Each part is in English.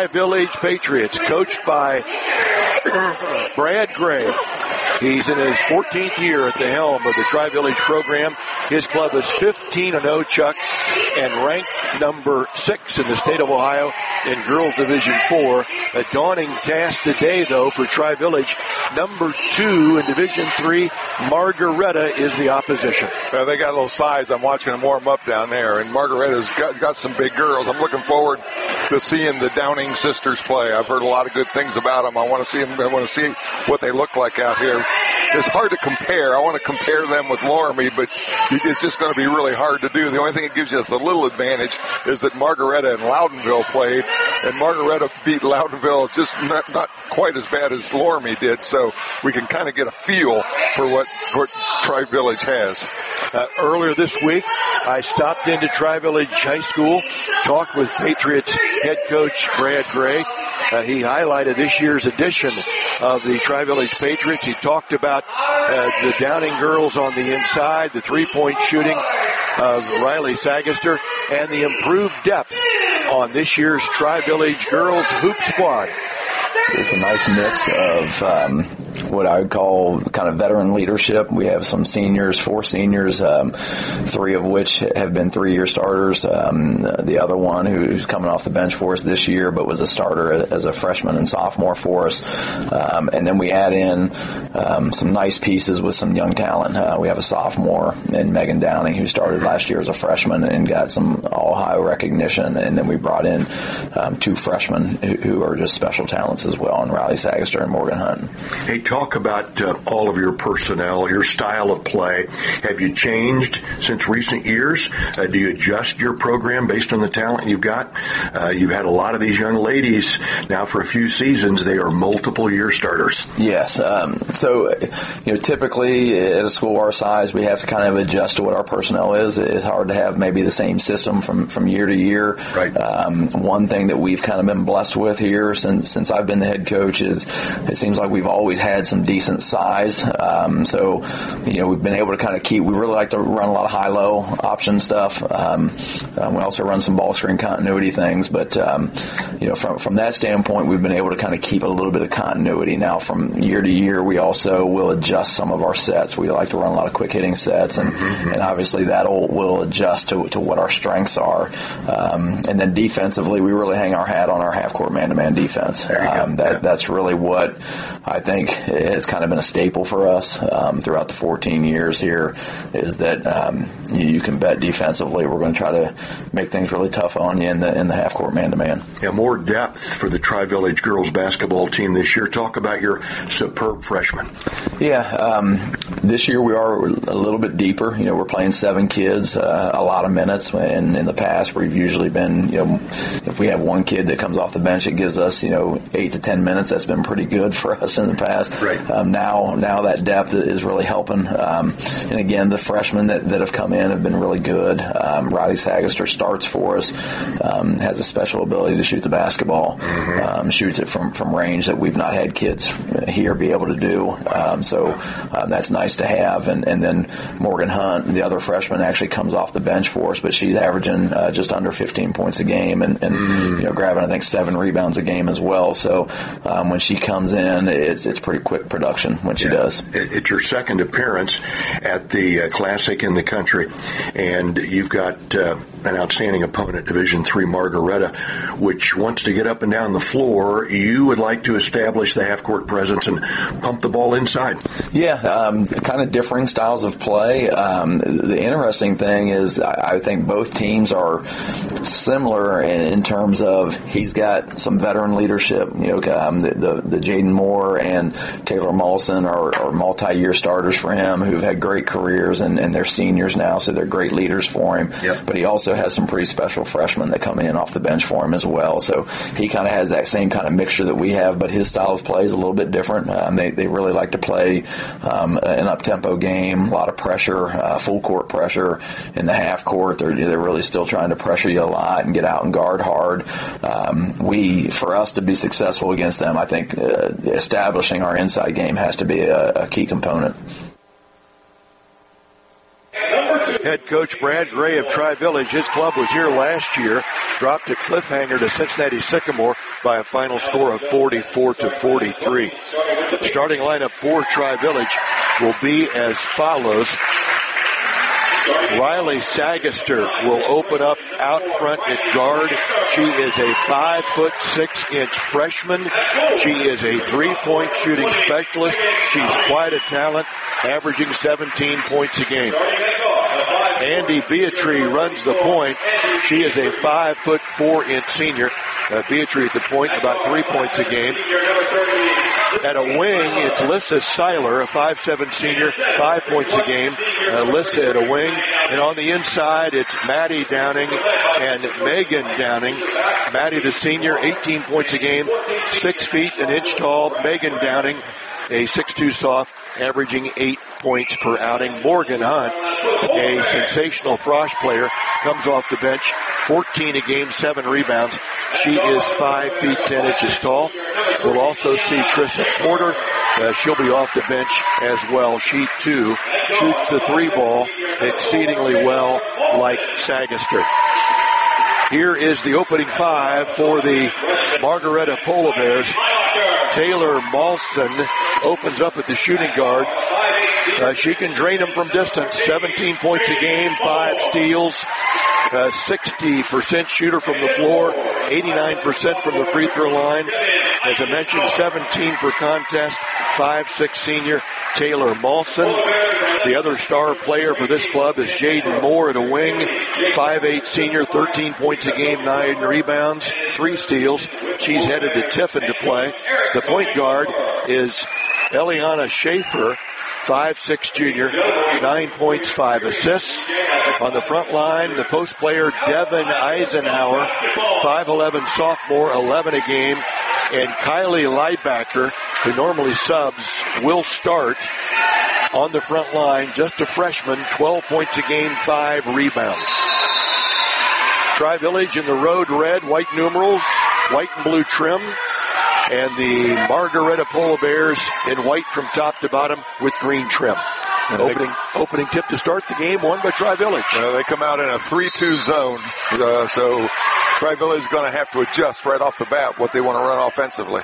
Tri-Village Patriots, coached by Brad Gray. He's in his 14th year at the helm of the Tri-Village program. His club is 15-0, Chuck, and ranked number 6 in the state of Ohio in Girls Division 4. A daunting task today, though, for Tri-Village. Number 2 in Division 3, Margaretta, is the opposition. Well, they got a little size. I'm watching them warm up down there, and Margaretta's got some big girls. I'm looking forward to seeing the Downing sisters play. I've heard a lot of good things about them. I want to see them. I want to see what they look like out here. It's hard to compare. I want to compare them with Loramie, but it's just going to be really hard to do. The only thing that gives us a little advantage is that Margaretta and Loudonville played, and Margaretta beat Loudonville just not quite as bad as Loramie did, so we can kind of get a feel for what Tri-Village has. Earlier this week, I stopped into Tri-Village High School, talked with Patriots head coach Brad Gray. He highlighted this year's edition of the Tri-Village Patriots. He talked about the Downing girls on the inside, the three-point shooting of Riley Sagaster, and the improved depth on this year's Tri-Village girls hoop squad. It's a nice mix of what I would call kind of veteran leadership. We have some seniors, 4 seniors, 3 of which have been 3-year starters. The other one who's coming off the bench for us this year, but was a starter as a freshman and sophomore for us. And then we add in some nice pieces with some young talent. We have a sophomore in Megan Downing who started last year as a freshman and got some Ohio recognition. And then we brought in 2 freshmen who are just special talents as well, and Riley Sagaster and Morgan Hunt. Hey, talk about all of your personnel, your style of play. Have you changed since recent years? Do you adjust your program based on the talent you've got? You've had a lot of these young ladies now for a few seasons. They are multiple-year starters. Yes. So, typically at a school our size, we have to kind of adjust to what our personnel is. It's hard to have maybe the same system from year to year. Right. One thing that we've kind of been blessed with here since I've been the head coach is it seems like we've always had some decent size. So, we've been able to kind of we really like to run a lot of high-low option stuff. We also run some ball screen continuity things. But, from that standpoint, we've been able to kind of keep a little bit of continuity. Now, from year to year, we also will adjust some of our sets. We like to run a lot of quick-hitting sets, and obviously that will adjust to what our strengths are. And then defensively, we really hang our hat on our half-court man-to-man defense. That's really what I think has kind of been a staple for us throughout the 14 years here, is that you can bet defensively we're going to try to make things really tough on you in the half-court man-to-man. Yeah, more depth for the Tri-Village girls basketball team this year. Talk about your superb freshmen. Yeah, this year we are a little bit deeper. We're playing 7 kids, a lot of minutes. And in the past, we've usually been, if we have one kid that comes off the bench, it gives us, 8 to 10 minutes. That's been pretty good for us in the past. Right. Now that depth is really helping. And again, the freshmen that have come in have been really good. Riley Sagaster starts for us, has a special ability to shoot the basketball, shoots it from range that we've not had kids here be able to do. So that's nice to have. And then Morgan Hunt, the other freshman, actually comes off the bench for us, but she's averaging just under 15 points a game and grabbing, I think, 7 rebounds a game as well. So when she comes in, it's pretty quick production when she does. It's your second appearance at the Classic in the country, and you've got an outstanding opponent, Division III Margaretta, which wants to get up and down the floor. You would like to establish the half-court presence and pump the ball inside. Yeah, kind of differing styles of play. The interesting thing is I think both teams are similar in terms of he's got some veteran leadership. The Jaden Moore and Taylor Mollison are multi-year starters for him who've had great careers, and they're seniors now, so they're great leaders for him. Yep. But he also has some pretty special freshmen that come in off the bench for him as well. So he kind of has that same kind of mixture that we have, but his style of play is a little bit different. They really like to play an up-tempo game, a lot of pressure, full-court pressure in the half court. They're really still trying to pressure you a lot and get out and guard hard. For us to be successful against them, I think establishing our inside game has to be a key component. Number 2, head coach Brad Gray of Tri-Village. His club was here last year, dropped a cliffhanger to Cincinnati Sycamore by a final score of 44-43. Starting lineup for Tri-Village will be as follows. Riley Sagaster will open up out front at guard. She is a 5'6" freshman. She is a three-point shooting specialist. She's quite a talent, averaging 17 points a game. Andy Beatrice runs the point. She is a 5'4" senior. Beatrice at the point, about 3 points a game. At a wing, it's Lissa Seiler, a 5'7" senior, 5 points a game. Lissa at a wing. And on the inside, it's Maddie Downing and Megan Downing. Maddie, the senior, 18 points a game, 6 feet, an inch tall. Megan Downing, a 6'2" soft, averaging 8 points per outing. Morgan Hunt, a sensational Frosh player, comes off the bench, 14 a game, 7 rebounds. She is 5 feet 10 inches tall. We'll also see Trissa Porter. She'll be off the bench as well. She, too, shoots the three ball exceedingly well, like Sagaster. Here is the opening five for the Margaretta Polar Bears. Taylor Malson opens up at the shooting guard. She can drain them from distance. 17 points a game, 5 steals. 60% shooter from the floor, 89% from the free throw line. As I mentioned, 17 per contest, 5'6" senior Taylor Malson. The other star player for this club is Jaden Moore at a wing, 5'8" senior, 13 points a game, 9 rebounds, 3 steals. She's headed to Tiffin to play. The point guard is Eliana Schaefer, 5'6" junior, 9 points, 5 assists. On the front line, the post player Devin Eisenhower, 5'11" sophomore, 11 a game. And Kylie Leibacker, who normally subs, will start on the front line, just a freshman, 12 points a game, 5 rebounds. Tri-Village in the road red, white numerals, white and blue trim. And the Margaretta Polar Bears in white from top to bottom with green trim. Opening tip to start the game, won by Tri-Village. They come out in a 3-2 zone, so Tri-Village is going to have to adjust right off the bat what they want to run offensively.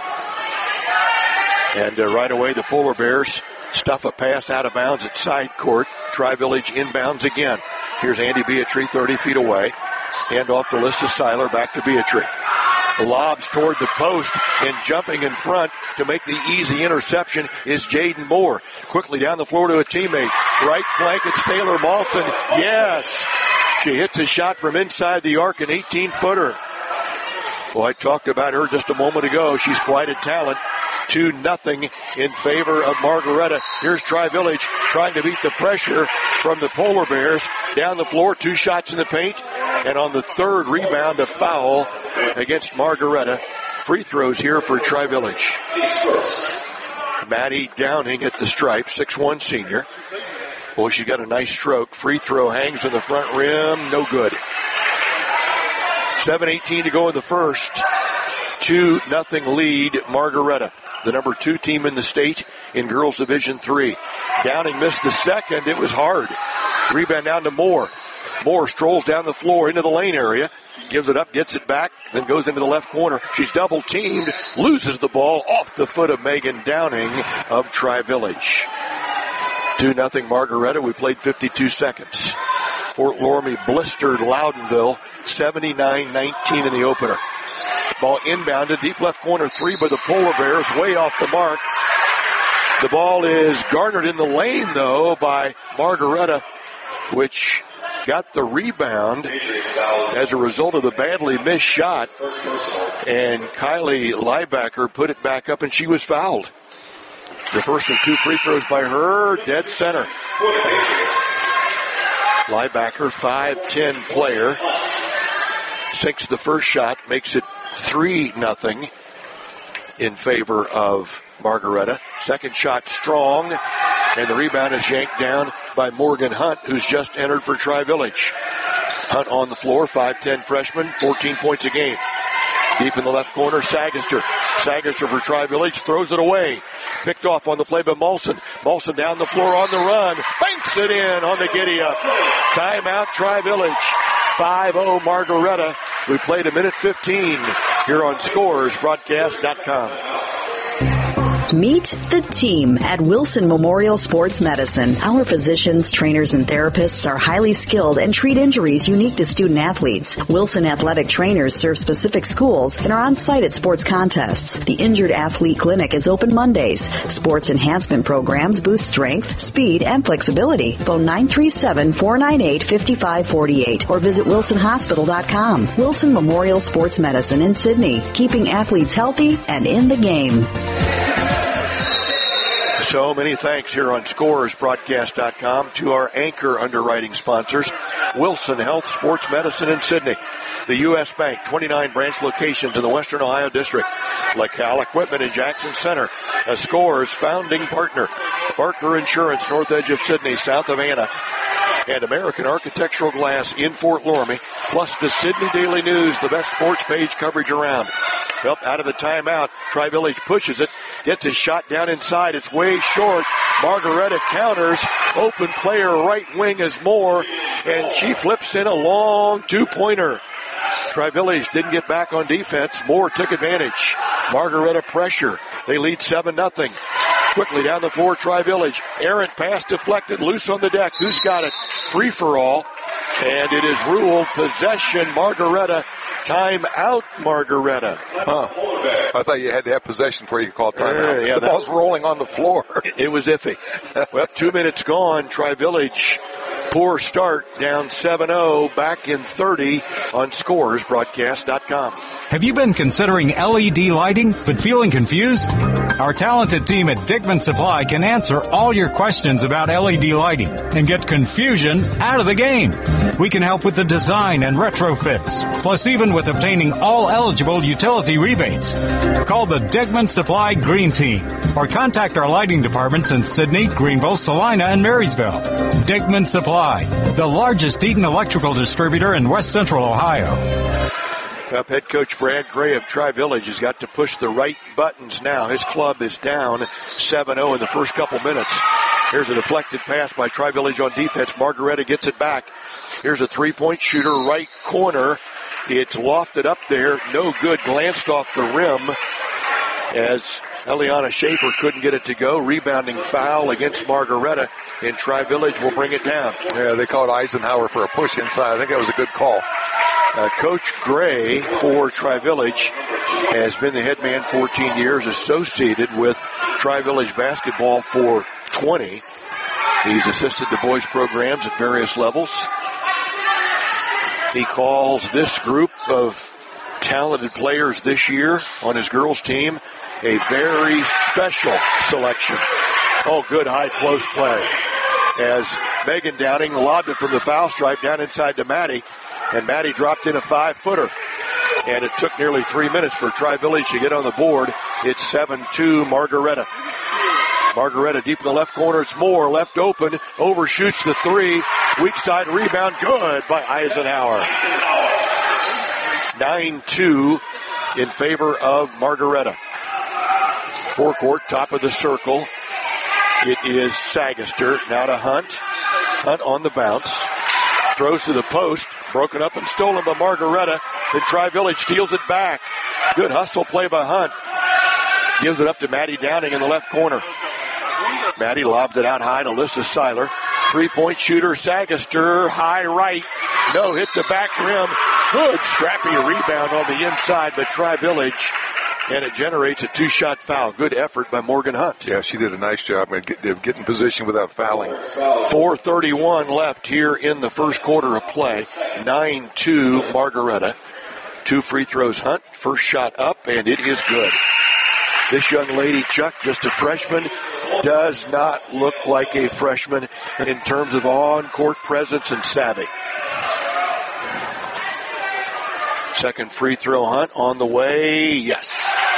And right away, the Polar Bears stuff a pass out of bounds at side court. Tri-Village inbounds again. Here's Andy Beatrice, 30 feet away. Hand off to Lissa Seiler, back to Beatrice. Lobs toward the post, and jumping in front to make the easy interception is Jaden Moore. Quickly down the floor to a teammate. Right flank, it's Taylor Malson. Yes! She hits a shot from inside the arc, an 18-footer. Well, I talked about her just a moment ago. She's quite a talent. 2-0 in favor of Margaretta. Here's Tri-Village trying to beat the pressure from the Polar Bears. Down the floor, 2 shots in the paint. And on the third rebound, a foul against Margaretta. Free throws here for Tri-Village. Maddie Downing at the stripe, 6'1" senior. Boy, she's got a nice stroke. Free throw hangs in the front rim, no good. 7:18 to go in the first. 2-0 lead, Margaretta, the number 2 team in the state in Girls Division III. Downing missed the second. It was hard. Rebound down to Moore. Moore strolls down the floor into the lane area, gives it up, gets it back, then goes into the left corner. She's double teamed, loses the ball off the foot of Megan Downing of Tri-Village. 2-0 Margaretta. We played 52 seconds. Fort Loramie blistered Loudonville 79-19 in the opener. Ball inbounded, deep left corner 3 by the Polar Bears, way off the mark. The ball is garnered in the lane, though, by Margaretta, which got the rebound as a result of the badly missed shot. And Kylie Leibacker put it back up, and she was fouled. The first of 2 free throws by her, dead center. Leibacker, 5'10" player, sinks the first shot, makes it 3-0 in favor of Margaretta. Second shot strong, and the rebound is yanked down by Morgan Hunt, who's just entered for Tri-Village. Hunt on the floor, 5'10" freshman, 14 points a game. Deep in the left corner, Sagaster. Sagaster for Tri-Village, throws it away. Picked off on the play by Molson. Molson down the floor on the run. Banks puts it in on the giddy-up. Timeout, Tri-Village. 5-0 Margaretta. We played a minute 15 here on ScoresBroadcast.com. Meet the team at Wilson Memorial Sports Medicine. Our physicians, trainers, and therapists are highly skilled and treat injuries unique to student athletes. Wilson athletic trainers serve specific schools and are on site at sports contests. The Injured Athlete Clinic is open Mondays. Sports enhancement programs boost strength, speed, and flexibility. Phone 937-498-5548 or visit wilsonhospital.com. Wilson Memorial Sports Medicine in Sydney, keeping athletes healthy and in the game. So many thanks here on ScoresBroadcast.com to our anchor underwriting sponsors, Wilson Health Sports Medicine in Sydney, the U.S. Bank, 29 branch locations in the Western Ohio District, LaCal Equipment in Jackson Center, a Scores founding partner, Barker Insurance, north edge of Sydney, south of Anna, and American Architectural Glass in Fort Loramie, plus the Sydney Daily News, the best sports page coverage around. Up out of the timeout, Tri-Village pushes it, gets his shot down inside. It's way short. Margaretta counters. Open player right wing is Moore, and she flips in a long two-pointer. Tri-Village didn't get back on defense. Moore took advantage. Margaretta pressure. They lead 7-0. Quickly down the floor, Tri-Village. Errant pass deflected, loose on the deck. Who's got it? Free for all. And it is ruled possession, Margaretta. Time out, Margaretta. I thought you had to have possession before you could call timeout. The ball's rolling on the floor. It was iffy. Well, 2 minutes gone. Tri-Village, poor start, down 7-0, back in 30 on ScoresBroadcast.com. Have you been considering LED lighting but feeling confused? Our talented team at Dickman Supply can answer all your questions about LED lighting and get confusion out of the game. We can help with the design and retrofits, plus even with obtaining all eligible utility rebates. Call the Dickman Supply Green Team or contact our lighting departments in Sydney, Greenville, Salina, and Marysville. Dickman Supply, the largest Eaton electrical distributor in West Central Ohio. Up head coach Brad Gray of Tri-Village has got to push the right buttons now. His club is down 7-0 in the first couple minutes. Here's a deflected pass by Tri-Village on defense. Margaretta gets it back. Here's a three-point shooter, right corner. It's lofted up there. No good. Glanced off the rim as Eliana Schaefer couldn't get it to go. Rebounding foul against Margaretta, and Tri-Village will bring it down. Yeah, they called Eisenhower for a push inside. I think that was a good call. Coach Gray for Tri-Village has been the head man 14 years, associated with Tri-Village basketball for 20. He's assisted the boys programs at various levels. He calls this group of talented players this year on his girls team a very special selection. Oh, good high post play as Megan Downing lobbed it from the foul stripe down inside to Maddie, and Maddie dropped in a 5-footer. And it took nearly 3 minutes for Tri-Village to get on the board. It's 7-2 Margaretta. Margaretta deep in the left corner. It's Moore, left open, overshoots the three. Weak side rebound, good by Eisenhower. 9-2 in favor of Margaretta. Forecourt, top of the circle. It is Sagaster, now to Hunt. Hunt on the bounce. Throws to the post, broken up and stolen by Margaretta. Then Tri-Village steals it back. Good hustle play by Hunt. Gives it up to Maddie Downing in the left corner. Maddie lobs it out high to Alyssa Seiler. Three-point shooter, Sagaster, high right. No, hit the back rim. Good scrappy rebound on the inside by Tri-Village. And it generates a two-shot foul. Good effort by Morgan Hunt. Yeah, she did a nice job of getting in position without fouling. 4:31 left here in the first quarter of play. 9-2 Margaretta. 2 free throws Hunt. First shot up, and it is good. This young lady, Chuck, just a freshman, does not look like a freshman in terms of on-court presence and savvy. Second free throw Hunt on the way. Yes.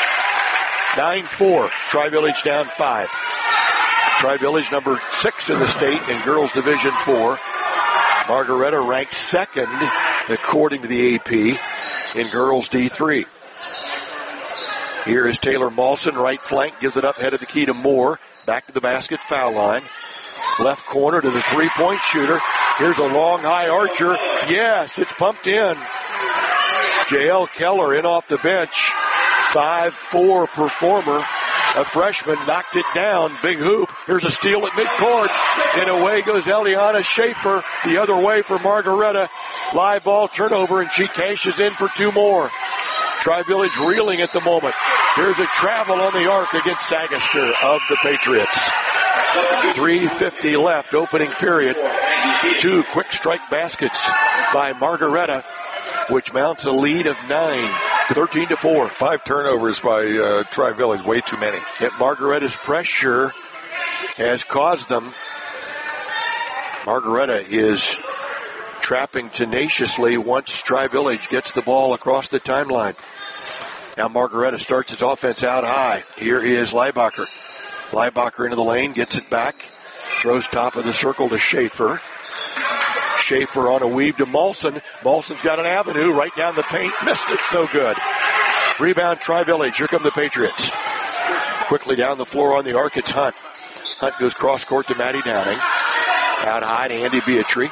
9-4. Tri-Village down 5. Tri-Village number 6 in the state in girls division 4. Margaretta ranked second according to the AP in girls D3. Here is Taylor Mawson, right flank, gives it up, head of the key to Moore. Back to the basket, foul line. Left corner to the three-point shooter. Here's a long, high archer. Yes, it's pumped in. J.L. Keller in off the bench. 5'4" performer. A freshman knocked it down. Big hoop. Here's a steal at midcourt. And away goes Eliana Schaefer. The other way for Margaretta. Live ball turnover, and she cashes in for 2 more. Tri-Village reeling at the moment. Here's a travel on the arc against Sagaster of the Patriots. 3:50 left, opening period. 2 quick strike baskets by Margaretta, which mounts a lead of 9, 13-4. 5 turnovers by Tri-Village, way too many. Yet Margaretta's pressure has caused them. Margaretta is trapping tenaciously once Tri-Village gets the ball across the timeline. Now Margaretta starts his offense out high. Here is Leibacher. Leibacher into the lane, gets it back. Throws top of the circle to Schaefer. Schaefer on a weave to Molson. Molson's got an avenue right down the paint. Missed it. No good. Rebound Tri-Village. Here come the Patriots. Quickly down the floor on the arc. It's Hunt. Hunt goes cross court to Maddie Downing. Out high to Andy Beatry.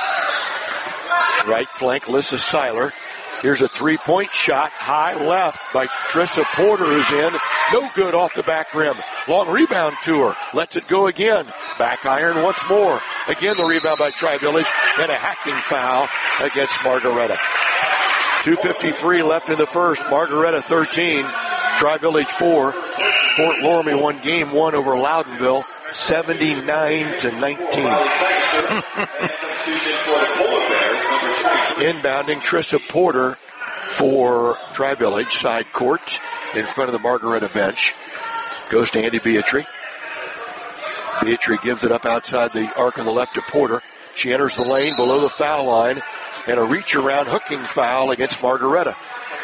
Right flank, Alyssa Seiler. Here's a three-point shot. High left by Trissa Porter, who's in. No good off the back rim. Long rebound to her. Lets it go again. Back iron once more. Again, the rebound by Tri-Village. And a hacking foul against Margaretta. 2:53 left in the first. Margaretta 13. Tri-Village 4. Fort Loramie won game 1 over Loudonville. 79-19. Inbounding Trissa Porter for Tri-Village, side court in front of the Margaretta bench. Goes to Andy Beatry. Beatry gives it up outside the arc on the left to Porter. She enters the lane below the foul line, and a reach around hooking foul against Margaretta.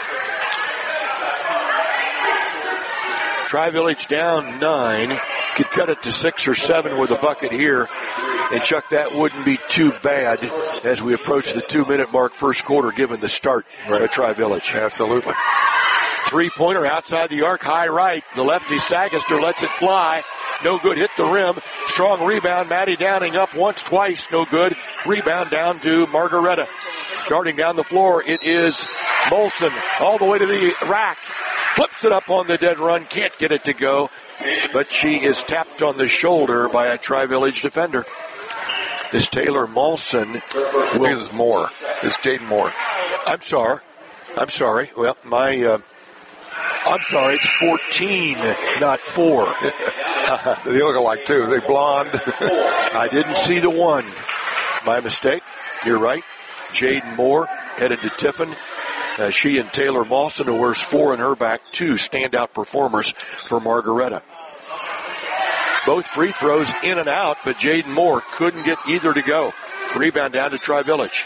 Tri-Village down 9. Could cut it to 6 or 7 with a bucket here. And Chuck, that wouldn't be too bad as we approach the 2-minute mark first quarter, given the start by Tri-Village. Absolutely. Three-pointer outside the arc, high right. The lefty Sagaster lets it fly. No good, hit the rim. Strong rebound. Maddie Downing up once, twice. No good. Rebound down to Margaretta. Darting down the floor, it is Molson all the way to the rack. Flips it up on the dead run. Can't get it to go. But she is tapped on the shoulder by a Tri-Village defender. This Taylor Molson is Moore. It's Jaden Moore. I'm sorry. Well, I'm sorry. It's 14, not 4. They look alike, too. They blonde. I didn't see the 1. My mistake. You're right. Jaden Moore headed to Tiffin. She and Taylor Molson, who wears 4 in her back, 2 standout performers for Margaretta. Both free throws in and out, but Jaden Moore couldn't get either to go. Rebound down to Tri-Village.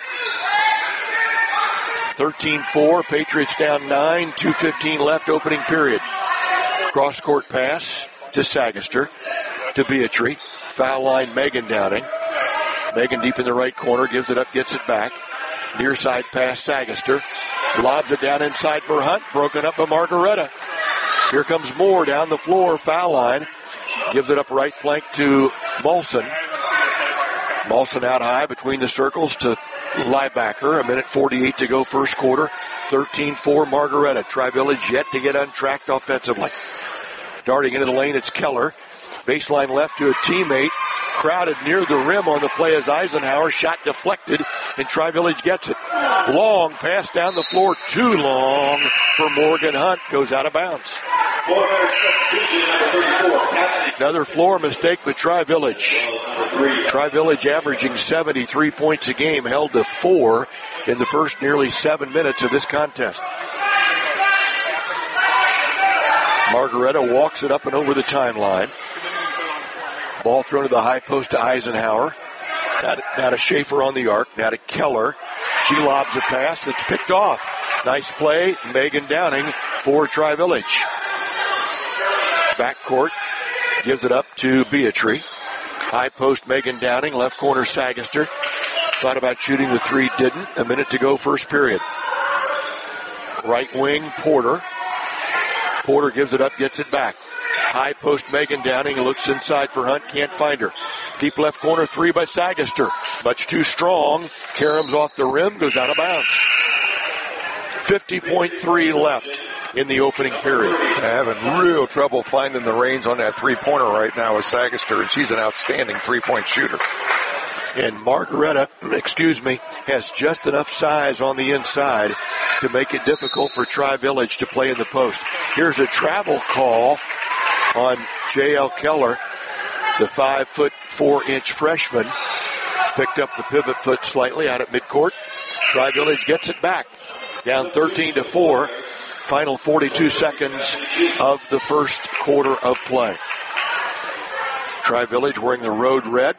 13-4, Patriots down 9, 2:15 left, opening period. Cross-court pass to Sagaster, to Beatry. Foul line, Megan Downing. Megan deep in the right corner, gives it up, gets it back. Near side pass, Sagaster. Lobs it down inside for Hunt, broken up by Margaretta. Here comes Moore down the floor, foul line. Gives it up right flank to Molson. Molson out high between the circles to Leibacher. 1:48 to go first quarter. 13-4 Margaretta. Tri-Village yet to get untracked offensively. Darting into the lane, it's Keller. Baseline left to a teammate. Crowded near the rim on the play as Eisenhower. Shot deflected, and Tri-Village gets it. Long pass down the floor. Too long for Morgan Hunt. Goes out of bounds. Another floor mistake with Tri-Village. Tri-Village averaging 73 points a game, held to 4 in the first nearly 7 minutes of this contest. Margaretta walks it up and over the timeline. Ball thrown to the high post to Eisenhower. Now to Schaefer on the arc. Now to Keller. She lobs a pass that's picked off. Nice play. Megan Downing for Tri-Village. Backcourt. Gives it up to Beatry. High post Megan Downing. Left corner Sagaster. Thought about shooting the 3. Didn't. A minute to go first period. Right wing Porter. Porter gives it up. Gets it back. High post Megan Downing looks inside for Hunt, can't find her. Deep left corner, 3 by Sagaster. Much too strong. Karams off the rim, goes out of bounds. 50.3 left in the opening period. Having real trouble finding the reins on that three-pointer right now with Sagaster, and she's an outstanding three-point shooter. And Margaretta, has just enough size on the inside to make it difficult for Tri-Village to play in the post. Here's a travel call on J.L. Keller, the 5'4" freshman. Picked up the pivot foot slightly out at midcourt. Tri-Village gets it back. Down 13-4. Final 42 seconds of the first quarter of play. Tri-Village wearing the road red.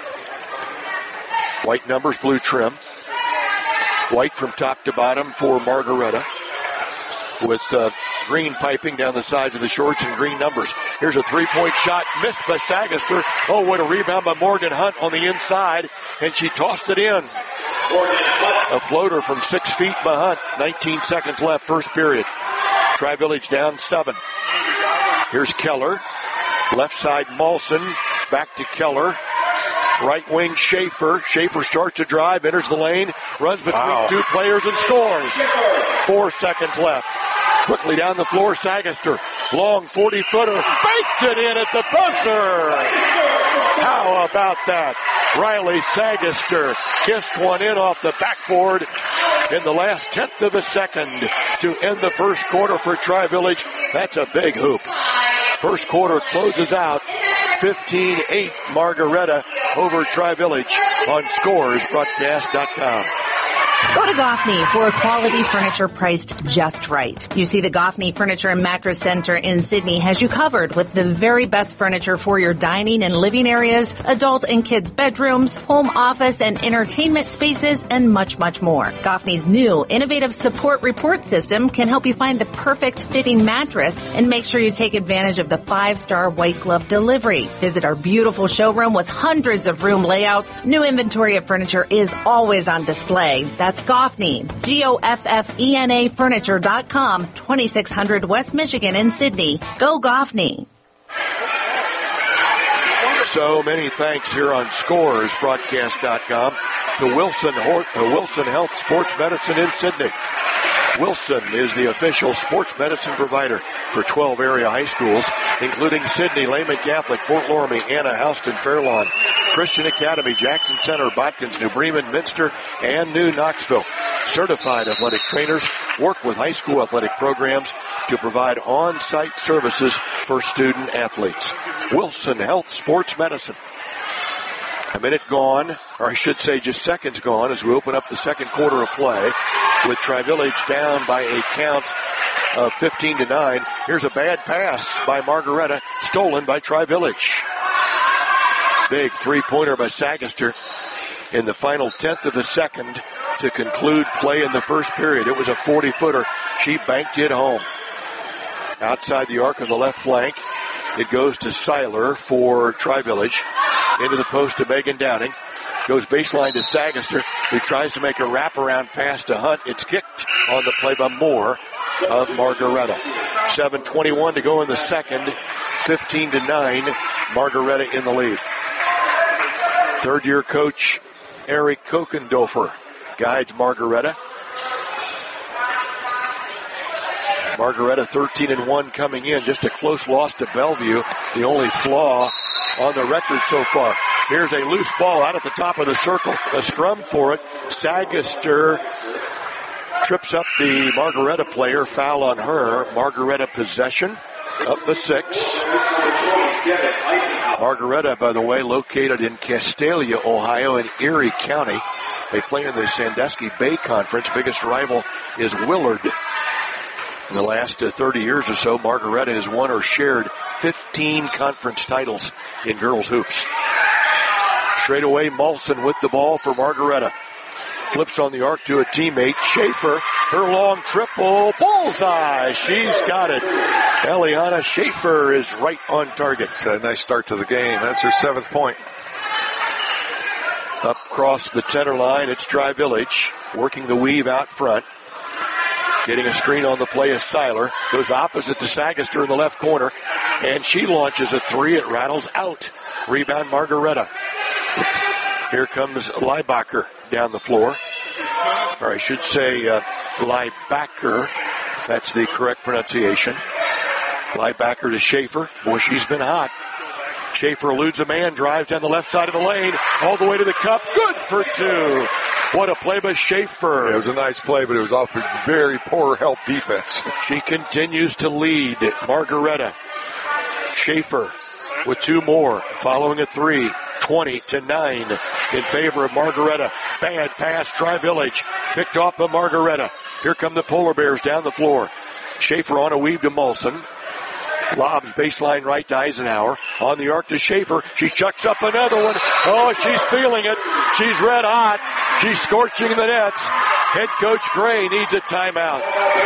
White numbers, blue trim. White from top to bottom for Margaretta, with green piping down the sides of the shorts and green numbers. Here's a three-point shot, missed by Sagaster. Oh, what a rebound by Morgan Hunt on the inside, and she tossed it in. A floater from 6 feet by Hunt. 19 seconds left, first period. Tri-Village down 7. Here's Keller. Left side, Molson. Back to Keller. Right wing, Schaefer. Schaefer starts a drive, enters the lane, runs between two players and scores. 4 seconds left. Quickly down the floor, Sagaster. Long 40-footer. Baked it in at the buzzer. How about that? Riley Sagaster kissed one in off the backboard in the last 10th of a second to end the first quarter for Tri-Village. That's a big hoop. First quarter closes out 15-8 Margaretta over Tri-Village on scoresbroadcast.com. Go to Goffney for quality furniture priced just right. You see, the Goffney Furniture and Mattress Center in Sydney has you covered with the very best furniture for your dining and living areas, adult and kids' bedrooms, home office and entertainment spaces, and much, much more. Goffney's new innovative support report system can help you find the perfect fitting mattress and make sure you take advantage of the 5-star white glove delivery. Visit our beautiful showroom with hundreds of room layouts. New inventory of furniture is always on display. That's Goffney, Goffena Furniture.com, 2600 West Michigan in Sydney. Go Goffney. So many thanks here on scoresbroadcast.com to Wilson Health Sports Medicine in Sydney. Wilson is the official sports medicine provider for 12 area high schools, including Sydney, Lehman Catholic, Fort Loramie, Anna, Houston, Fairlawn, Christian Academy, Jackson Center, Botkins, New Bremen, Minster, and New Knoxville. Certified athletic trainers work with high school athletic programs to provide on-site services for student athletes. Wilson Health Sports Medicine. A minute gone, or I should say just seconds gone, as we open up the second quarter of play with Tri-Village down by a count of 15-9. Here's a bad pass by Margaretta, stolen by Tri-Village. Big three-pointer by Sagaster in the final 10th of a second to conclude play in the first period. It was a 40-footer. She banked it home. Outside the arc of the left flank, it goes to Seiler for Tri-Village. Into the post to Megan Downing. Goes baseline to Sagaster, who tries to make a wraparound pass to Hunt. It's kicked on the play by Moore of Margaretta. 7:21 to go in the second. 15-9, Margaretta in the lead. Third-year coach Eric Kokendorfer guides Margaretta. Margaretta 13-1 coming in. Just a close loss to Bellevue. The only flaw on the record so far. Here's a loose ball out at the top of the circle. A scrum for it. Sagaster trips up the Margaretta player. Foul on her. Margaretta possession. Up the 6. Margaretta, by the way, located in Castalia, Ohio, in Erie County. They play in the Sandusky Bay Conference. Biggest rival is Willard. In the last 30 years or so, Margaretta has won or shared 15 conference titles in girls hoops. Straight away, Molson with the ball for Margaretta. Flips on the arc to a teammate, Schaefer. Her long triple, bullseye. She's got it. Eliana Schaefer is right on target. It's a nice start to the game. That's her 7th point. Up across the center line, it's Tri-Village working the weave out front. Getting a screen on the play is Seiler. Goes opposite to Sagaster in the left corner. And she launches a three. It rattles out. Rebound Margaretta. Here comes Leibacher down the floor. Or I should say Leibacher. That's the correct pronunciation. Leibacher to Schaefer. Boy, she's been hot. Schaefer eludes a man, drives down the left side of the lane, all the way to the cup. Good for two. What a play by Schaefer. Yeah, it was a nice play, but it was off a very poor help defense. She continues to lead. Margaretta. Schaefer with two more, following a three. 20-9 in favor of Margaretta. Bad pass, Tri-Village. Picked off by Margaretta. Here come the Polar Bears down the floor. Schaefer on a weave to Molson. Lobs baseline right to Eisenhower. On the arc to Schaefer. She chucks up another one. Oh, she's feeling it. She's red hot. She's scorching the nets. Head coach Gray needs a timeout.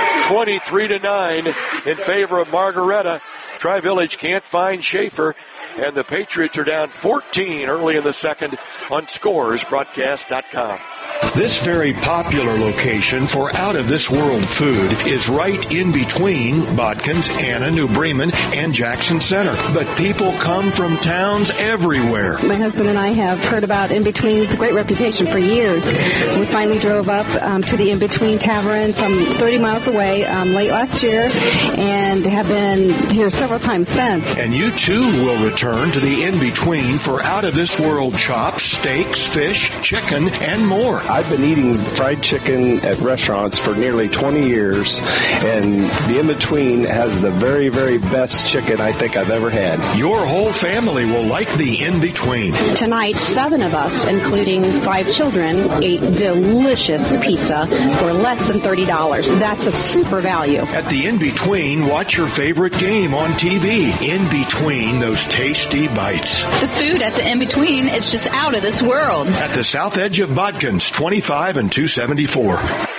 23-9 in favor of Margaretta. Tri-Village can't find Schaefer. And the Patriots are down 14 early in the second on ScoresBroadcast.com. This very popular location for out-of-this-world food is right in between Bodkins, Anna, New Bremen, and Jackson Center. But people come from towns everywhere. My husband and I have heard about In-Between. It's a great reputation for years. We finally drove up to the In-Between Tavern from 30 miles away late last year and have been here several times since. And you, too, will return to the In-Between for out-of-this-world chops, steaks, fish, chicken, and more. I've been eating fried chicken at restaurants for nearly 20 years, and the In-Between has the very, very best chicken I think I've ever had. Your whole family will like the In-Between. Tonight, 7 of us, including 5 children, ate delicious pizza for less than $30. That's a super value. At the In-Between, watch your favorite game on TV. In-Between those tasty bites. The food at the In-Between is just out of this world. At the south edge of Bodkins, 25 and 274.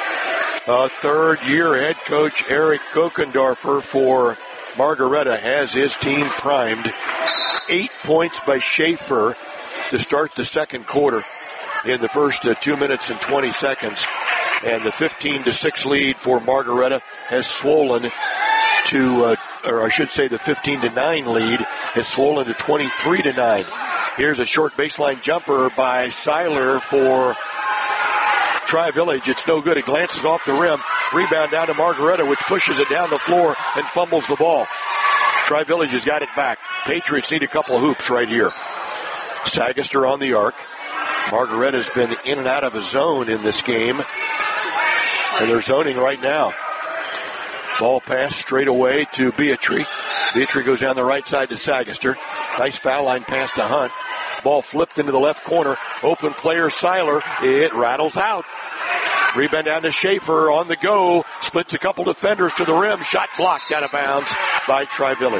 Third-year head coach Eric Kokendorfer for Margaretta has his team primed. 8 points by Schaefer to start the second quarter in the first 2 minutes and 20 seconds. And the 15-6 lead for Margaretta has swollen to, or I should say the 15-9 lead has swollen to 23-9. Here's a short baseline jumper by Seiler for Tri-Village. It's no good. It glances off the rim. Rebound down to Margaretta, which pushes it down the floor and fumbles the ball. Tri-Village has got it back. Patriots need a couple of hoops right here. Sagaster on the arc. Margaretta's been in and out of a zone in this game, and they're zoning right now. Ball pass straight away to Beatrice. Beatrice goes down the right side to Sagaster. Nice foul line pass to Hunt. Ball flipped into the left corner. Open player Seiler. It rattles out. Rebound down to Schaefer on the go. Splits a couple defenders to the rim. Shot blocked out of bounds by Tri-Village.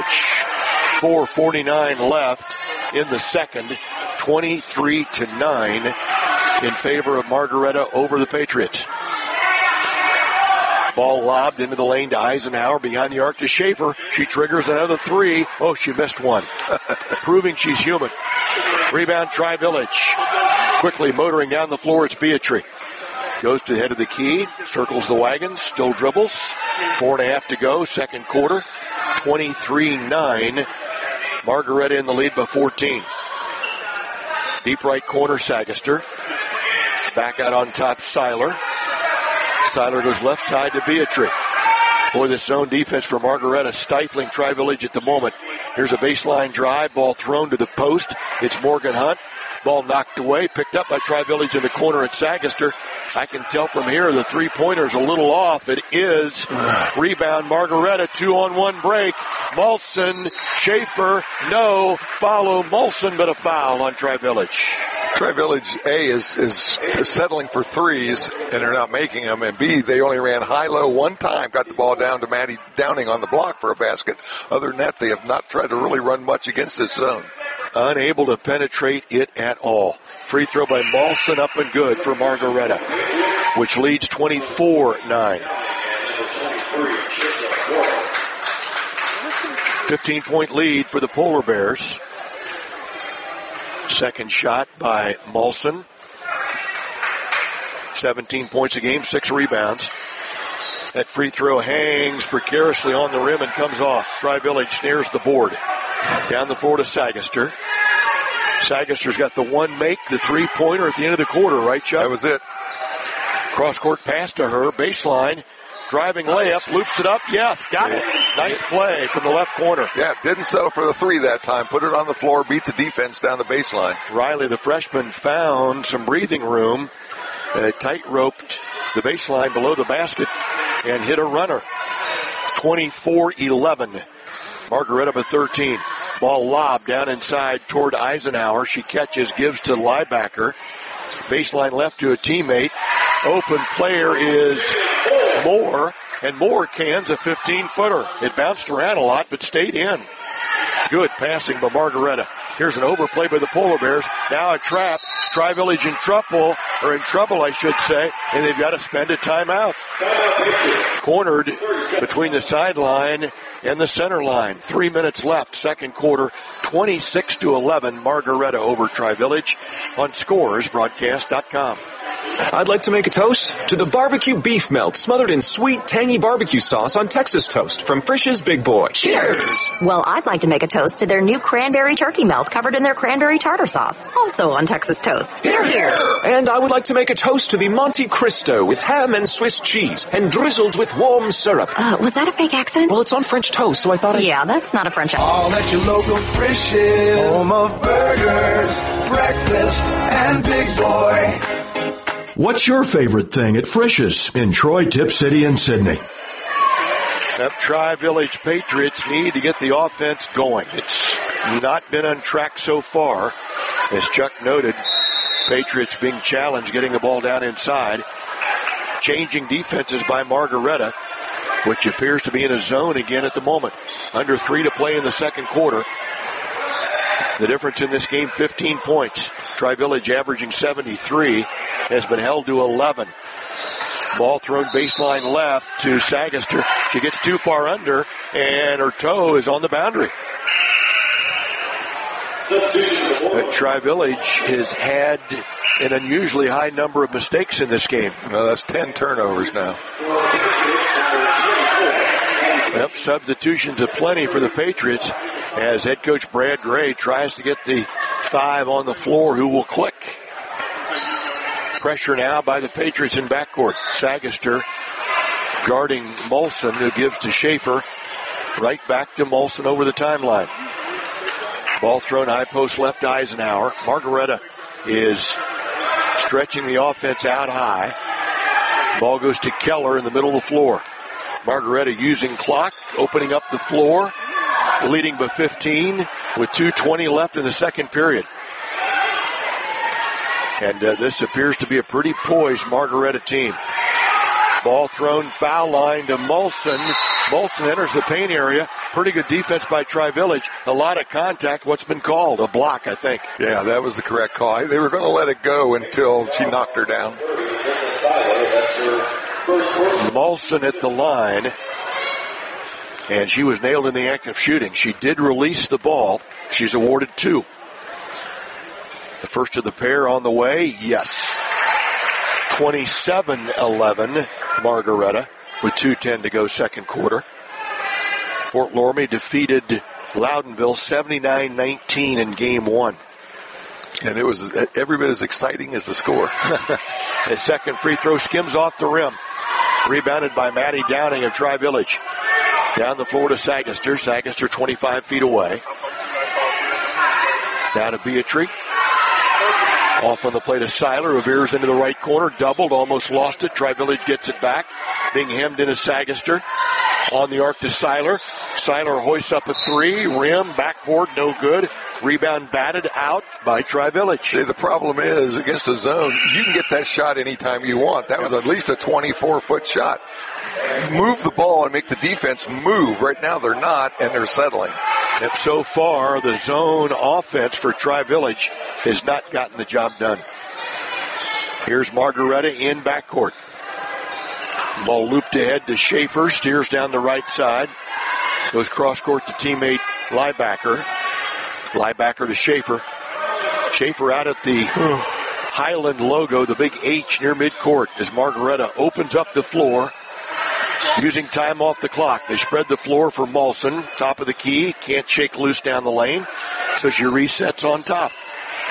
4:49 left in the second. 23-9 in favor of Margaretta over the Patriots. Ball lobbed into the lane to Eisenhower. Behind the arc to Schaefer. She triggers another three. Oh, she missed one. Proving she's human. Rebound Tri-Village. Quickly motoring down the floor, it's Beatrice. Goes to the head of the key. Circles the wagons. Still dribbles. 4.5 to go. Second quarter. 23-9. Margaretta in the lead by 14. Deep right corner, Sagaster. Back out on top, Seiler. Seiler goes left side to Beatrice. Boy, this zone defense for Margaretta stifling Tri-Village at the moment. Here's a baseline drive, ball thrown to the post. It's Morgan Hunt. Ball knocked away, picked up by Tri-Village in the corner at Sagaster. I can tell from here the three-pointer's a little off. It is. Rebound, Margaretta, 2-on-1 break. Molson, Schaefer, no. Follow Molson, but a foul on Tri-Village. Tri-Village, A, is settling for threes, and they're not making them. And B, they only ran high-low one time, got the ball down to Maddie Downing on the block for a basket. Other than that, they have not tried to really run much against this zone. Unable to penetrate it at all. Free throw by Molson, up and good for Margaretta, which leads 24-9. 15-point lead for the Polar Bears. Second shot by Molson. 17 points a game, 6 rebounds. That free throw hangs precariously on the rim and comes off. Tri-Village snares the board. Down the floor to Sagaster. Sagaster's got the one make, the three-pointer at the end of the quarter, right, Chuck? That was it. Cross-court pass to her, baseline, driving layup, loops it up, yes, got it. Nice play from the left corner. Yeah, didn't settle for the three that time. Put it on the floor, beat the defense down the baseline. Riley, the freshman, found some breathing room, tight-roped the baseline below the basket, and hit a runner. 24-11. Margaretta with 13. Ball lobbed down inside toward Eisenhower. She catches, gives to Liebacker. Baseline left to a teammate. Open player is Moore, and Moore cans a 15-footer. It bounced around a lot, but stayed in. Good passing by Margaretta. Here's an overplay by the Polar Bears. Now a trap. Tri-Village in trouble, I should say, and they've got to spend a timeout. Cornered between the sideline and the center line. 3 minutes left, second quarter, 26-11, Margaretta over Tri-Village on ScoresBroadcast.com. I'd like to make a toast to the barbecue beef melt smothered in sweet, tangy barbecue sauce on Texas toast from Frisch's Big Boy. Cheers! Well, I'd like to make a toast to their new cranberry turkey melt covered in their cranberry tartar sauce, also on Texas toast. Hear, hear! And I would like to make a toast to the Monte Cristo with ham and Swiss cheese and drizzled with warm syrup. Was that a fake accent? Well, it's on French toast, so I thought Yeah, that's not a French accent. All at your local Frisch's, home of burgers, breakfast, and Big Boy. What's your favorite thing at Frisch's in Troy, Tip City, and Sydney? That Tri-Village Patriots need to get the offense going. It's not been on track so far. As Chuck noted, Patriots being challenged, getting the ball down inside. Changing defenses by Margaretta, which appears to be in a zone again at the moment. Under 3 to play in the second quarter. The difference in this game, 15 points. Tri-Village averaging 73, has been held to 11. Ball thrown baseline left to Sagaster. She gets too far under, and her toe is on the boundary. Tri-Village has had an unusually high number of mistakes in this game. No, that's 10 turnovers now. Yep, substitutions aplenty for the Patriots as head coach Brad Gray tries to get the 5 on the floor who will click. Pressure now by the Patriots in backcourt. Sagaster guarding Molson, who gives to Schaefer. Right back to Molson over the timeline. Ball thrown high post left to Eisenhower. Margaretta is stretching the offense out high. Ball goes to Keller in the middle of the floor. Margaretta using clock, opening up the floor, leading by 15 with 2:20 left in the second period. And this appears to be a pretty poised Margaretta team. Ball thrown foul line to Molson. Molson enters the paint area. Pretty good defense by Tri-Village. A lot of contact. What's been called? A block, I think. Yeah, that was the correct call. They were going to let it go until she knocked her down. Molson at the line. And she was nailed in the act of shooting. She did release the ball. She's awarded 2. The first of the pair on the way, yes. 27-11, Margaretta, with 2:10 to go second quarter. Fort Loramie defeated Loudonville 79-19 in game 1. And it was every bit as exciting as the score. His second free throw skims off the rim. Rebounded by Maddie Downing of Tri-Village. Down the floor to Sagaster. Sagaster 25 feet away. Down to Beatrice. Off on the play to Seiler, who veers into the right corner. Doubled, almost lost it. Tri-Village gets it back. Being hemmed in is Sagaster. On the arc to Seiler. Seiler hoists up a 3. Rim, backboard, no good. Rebound batted out by Tri-Village. See, the problem is, against a zone, you can get that shot anytime you want. That was at least a 24-foot shot. Move the ball and make the defense move. Right now they're not, and they're settling. And so far, the zone offense for Tri-Village has not gotten the job done. Here's Margaretta in backcourt. Ball looped ahead to Schaefer, steers down the right side. Goes cross-court to teammate Liebacker. Liebacker to Schaefer. Schaefer out at the Highland logo, the big H near midcourt, as Margaretta opens up the floor. Using time off the clock. They spread the floor for Molson. Top of the key. Can't shake loose down the lane. So she resets on top.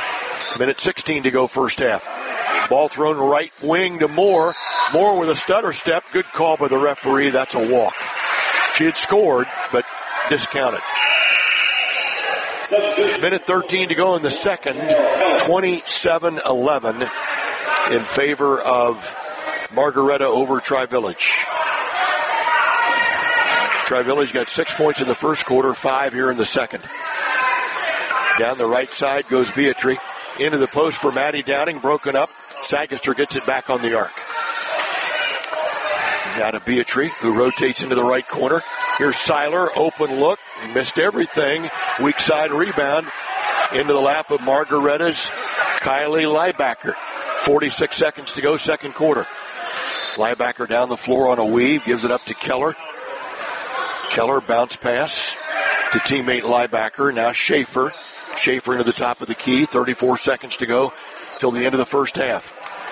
Minute 16 to go first half. Ball thrown right wing to Moore. Moore with a stutter step. Good call by the referee. That's a walk. She had scored, but discounted. Minute 13 to go in the second. 27-11 in favor of Margaretta over Tri-Village. Tri-Village got 6 points in the first quarter, 5 here in the second. Down the right side goes Beatrice. Into the post for Maddie Downing, broken up. Sagaster gets it back on the arc. Now to Beatrice, who rotates into the right corner. Here's Seiler, open look, missed everything. Weak side rebound into the lap of Margaretta's Kylie Liebacker. 46 seconds to go, second quarter. Liebacker down the floor on a weave, gives it up to Keller. Keller bounce pass to teammate Liebacker. Now Schaefer. Schaefer into the top of the key. 34 seconds to go till the end of the first half.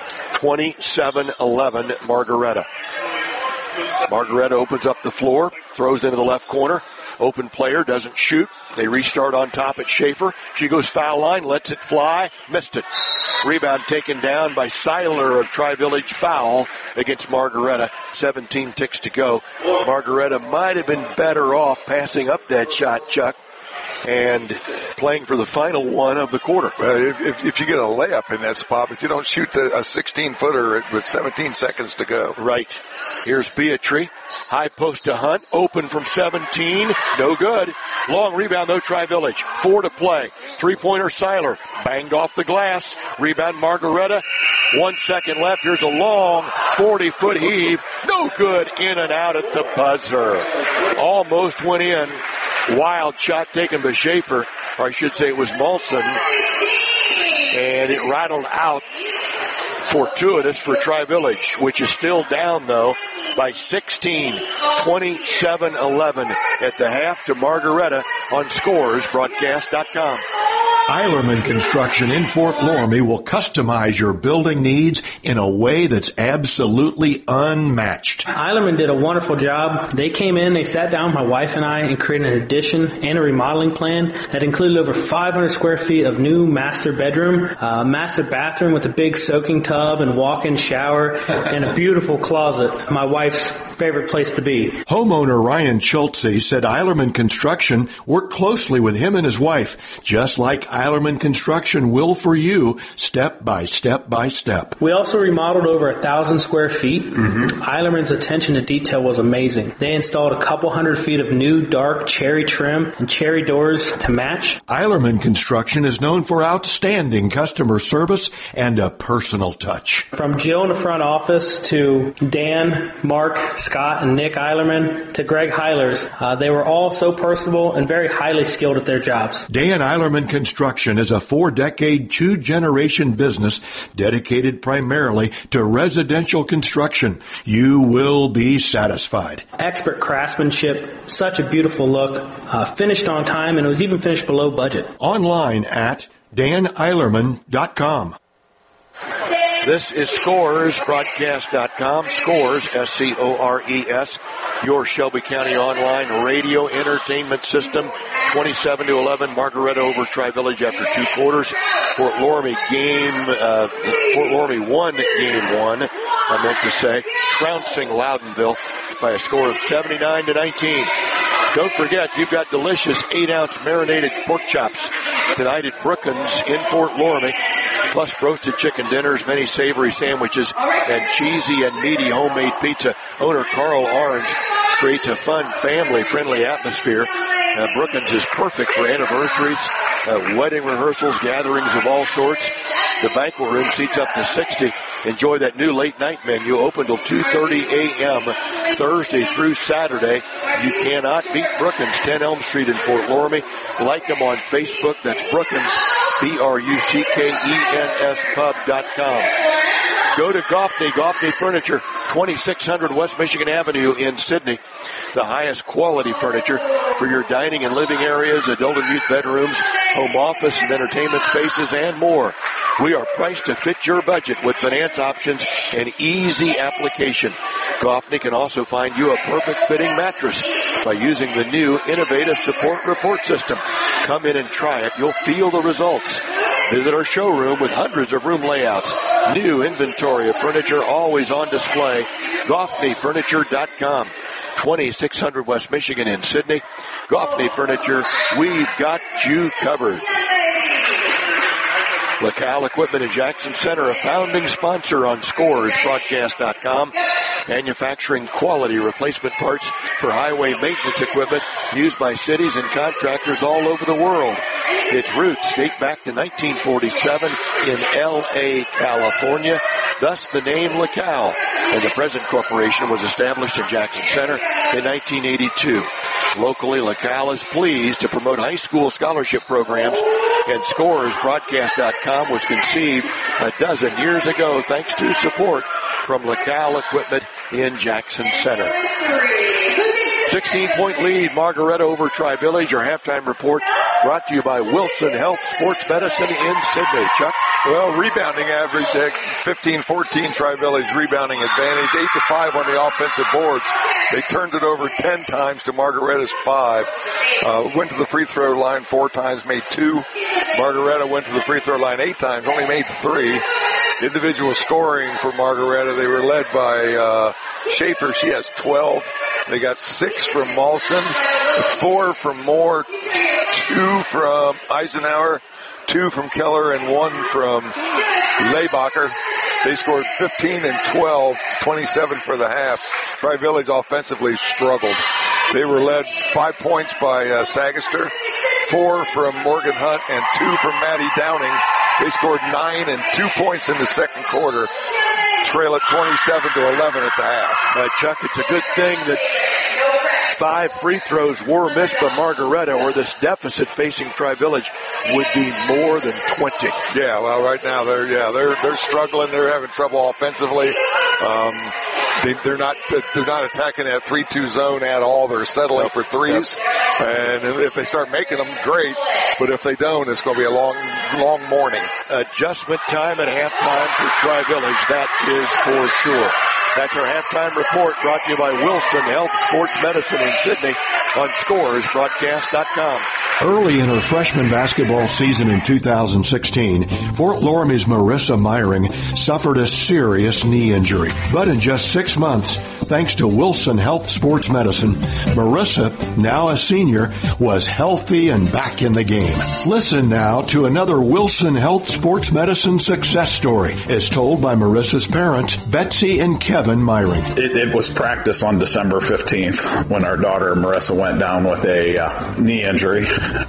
27-11 Margaretta. Margaretta opens up the floor, throws into the left corner. Open player, doesn't shoot. They restart on top at Schaefer. She goes foul line, lets it fly, missed it. Rebound taken down by Seiler of Tri-Village, foul against Margaretta. 17 ticks to go. Margaretta might have been better off passing up that shot, Chuck, and playing for the final one of the quarter. If you get a layup in that spot, but you don't shoot a 16-footer with 17 seconds to go. Right. Here's Beatrice. High post to Hunt. Open from 17. No good. Long rebound, though, Tri-Village. 4 to play. Three-pointer Seiler. Banged off the glass. Rebound Margaretta. 1 second left. Here's a long 40-foot heave. No good. In and out at the buzzer. Almost went in. Wild shot taken by Schaefer, or I should say it was Molson, and it rattled out. Fortuitous for Tri-Village, which is still down, though, by 16, 27-11 at the half to Margaretta on ScoresBroadcast.com. Eilerman Construction in Fort Loramie will customize your building needs in a way that's absolutely unmatched. Eilerman did a wonderful job. They came in, they sat down, my wife and I, and created an addition and a remodeling plan that included over 500 square feet of new master bedroom, master bathroom with a big soaking tub and walk-in shower, and a beautiful closet, my wife's favorite place to be. Homeowner Ryan Schultze said Eilerman Construction worked closely with him and his wife, just like Eilerman Construction will for you, step by step by step. We also remodeled over 1,000 square feet. Eilerman's attention to detail was amazing. They installed a couple hundred feet of new dark cherry trim and cherry doors to match. Eilerman Construction is known for outstanding customer service and a personal touch. From Jill in the front office to Dan, Mark, Scott, and Nick Eilerman to Greg Heilers, they were all so personable and very highly skilled at their jobs. Dan Eilerman Construction is a 4-decade, 2-generation business dedicated primarily to residential construction. You will be satisfied. Expert craftsmanship, such a beautiful look, finished on time, and it was even finished below budget. Online at daneilerman.com. This is ScoresBroadcast.com. Scores, S-C-O-R-E-S, your Shelby County online radio entertainment system. 27-11, Margaretta over Tri-Village after 2 quarters. Fort Loramie won game 1, I meant to say, trouncing Loudonville by a score of 79-19. Don't forget, you've got delicious 8-ounce marinated pork chops tonight at Brookins in Fort Loramie, plus roasted chicken dinners, many savory sandwiches, and cheesy and meaty homemade pizza. Owner Carl Orange creates a fun, family-friendly atmosphere. Brookins is perfect for anniversaries, wedding rehearsals, gatherings of all sorts. The banquet room seats up to 60. Enjoy that new late-night menu, open till 2:30 a.m. Thursday through Saturday. You cannot beat Brookins, 10 Elm Street in Fort Loramie. Like them on Facebook. That's Brookins, BRUCKENS pub.com. Go to Goffney Furniture, 2600 West Michigan Avenue in Sydney. The highest quality furniture for your dining and living areas, adult and youth bedrooms, home office and entertainment spaces, and more. We are priced to fit your budget with finance options and easy application. Goffney can also find you a perfect fitting mattress by using the new innovative support report system. Come in and try it. You'll feel the results. Visit our showroom with hundreds of room layouts. New inventory of furniture always on display. GoffneyFurniture.com. 2600 West Michigan in Sydney. Goffney Furniture, we've got you covered. LaCal Equipment in Jackson Center, a founding sponsor on ScoresBroadcast.com. Manufacturing quality replacement parts for highway maintenance equipment used by cities and contractors all over the world. Its roots date back to 1947 in L.A., California, thus the name LaCal. And the present corporation was established in Jackson Center in 1982. Locally, LaCal is pleased to promote high school scholarship programs, and ScoresBroadcast.com was conceived a dozen years ago thanks to support from LaCal Equipment in Jackson Center. 16-point lead, Margaretta over Tri-Village. Our halftime report brought to you by Wilson Health Sports Medicine in Sydney. Chuck? Well, rebounding average, 15-14 Tri-Village rebounding advantage, 8-5 on the offensive boards. They turned it over 10 times to Margaretta's 5. Went to the free throw line 4 times, made 2. Margaretta went to the free throw line 8 times, only made 3. Individual scoring for Margaretta, they were led by Schaefer. She has 12. They got 6 from Mawson, 4 from Moore, 2 from Eisenhower, 2 from Keller, and 1 from Leybacher. They scored 15 and 12, 27 for the half. Tri-Village offensively struggled. They were led 5 points by Sagaster, 4 from Morgan Hunt, and 2 from Maddie Downing. They scored 9 and 2 points in the second quarter. Trail at 27-11 at the half. Chuck, it's a good thing that 5 free throws were missed by Margaretta, or this deficit facing Tri-Village would be more than 20. Yeah, well, right now they're struggling. They're having trouble offensively. They're not attacking that 3-2 zone at all. They're settling for threes, and if they start making them, great. But if they don't, it's going to be a long morning. Adjustment time at halftime for Tri-Village, that is for sure. That's our halftime report brought to you by Wilson Health Sports Medicine in Sydney on ScoresBroadcast.com. Early in her freshman basketball season in 2016, Fort Loramie's Marissa Meyering suffered a serious knee injury. But in just 6 months, thanks to Wilson Health Sports Medicine, Marissa, now a senior, was healthy and back in the game. Listen now to another Wilson Health Sports Medicine success story, as told by Marissa's parents, Betsy and Kevin Meyering. It was practice on December 15th when our daughter Marissa went down with a knee injury.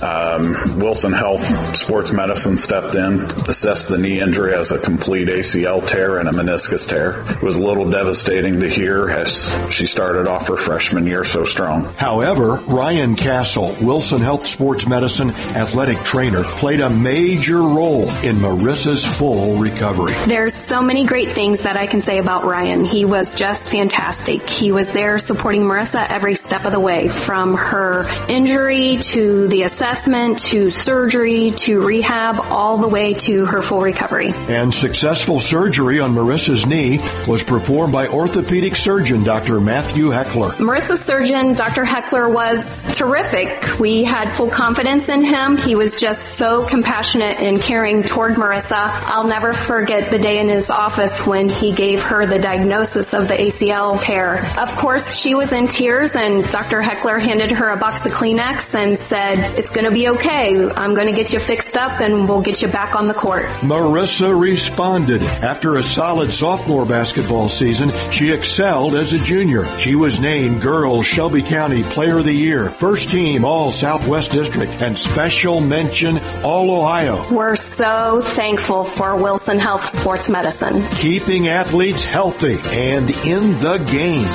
Wilson Health Sports Medicine stepped in, assessed the knee injury as a complete ACL tear and a meniscus tear. It was a little devastating to hear as she started off her freshman year so strong. However, Ryan Castle, Wilson Health Sports Medicine athletic trainer, played a major role in Marissa's full recovery. There's so many great things that I can say about Ryan. He was just fantastic. He was there supporting Marissa every step of the way, from her injury to the assessment to surgery to rehab, all the way to her full recovery. And successful surgery on Marissa's knee was performed by orthopedic surgeon Dr. Matthew Heckler. Marissa's surgeon, Dr. Heckler, was terrific. We had full confidence in him. He was just so compassionate and caring toward Marissa. I'll never forget the day in his office when he gave her the diagnosis of the ACL tear. Of course, she was in tears, and Dr. Heckler handed her a box of Kleenex and said, "It's going to be okay. I'm going to get you fixed up and we'll get you back on the court." Marissa responded. After a solid sophomore basketball season, she excelled as a junior. She was named Girls Shelby County Player of the Year, First Team All Southwest District, and Special Mention All Ohio. We're so thankful for Wilson Health Sports Medicine. Keeping athletes healthy and in the game.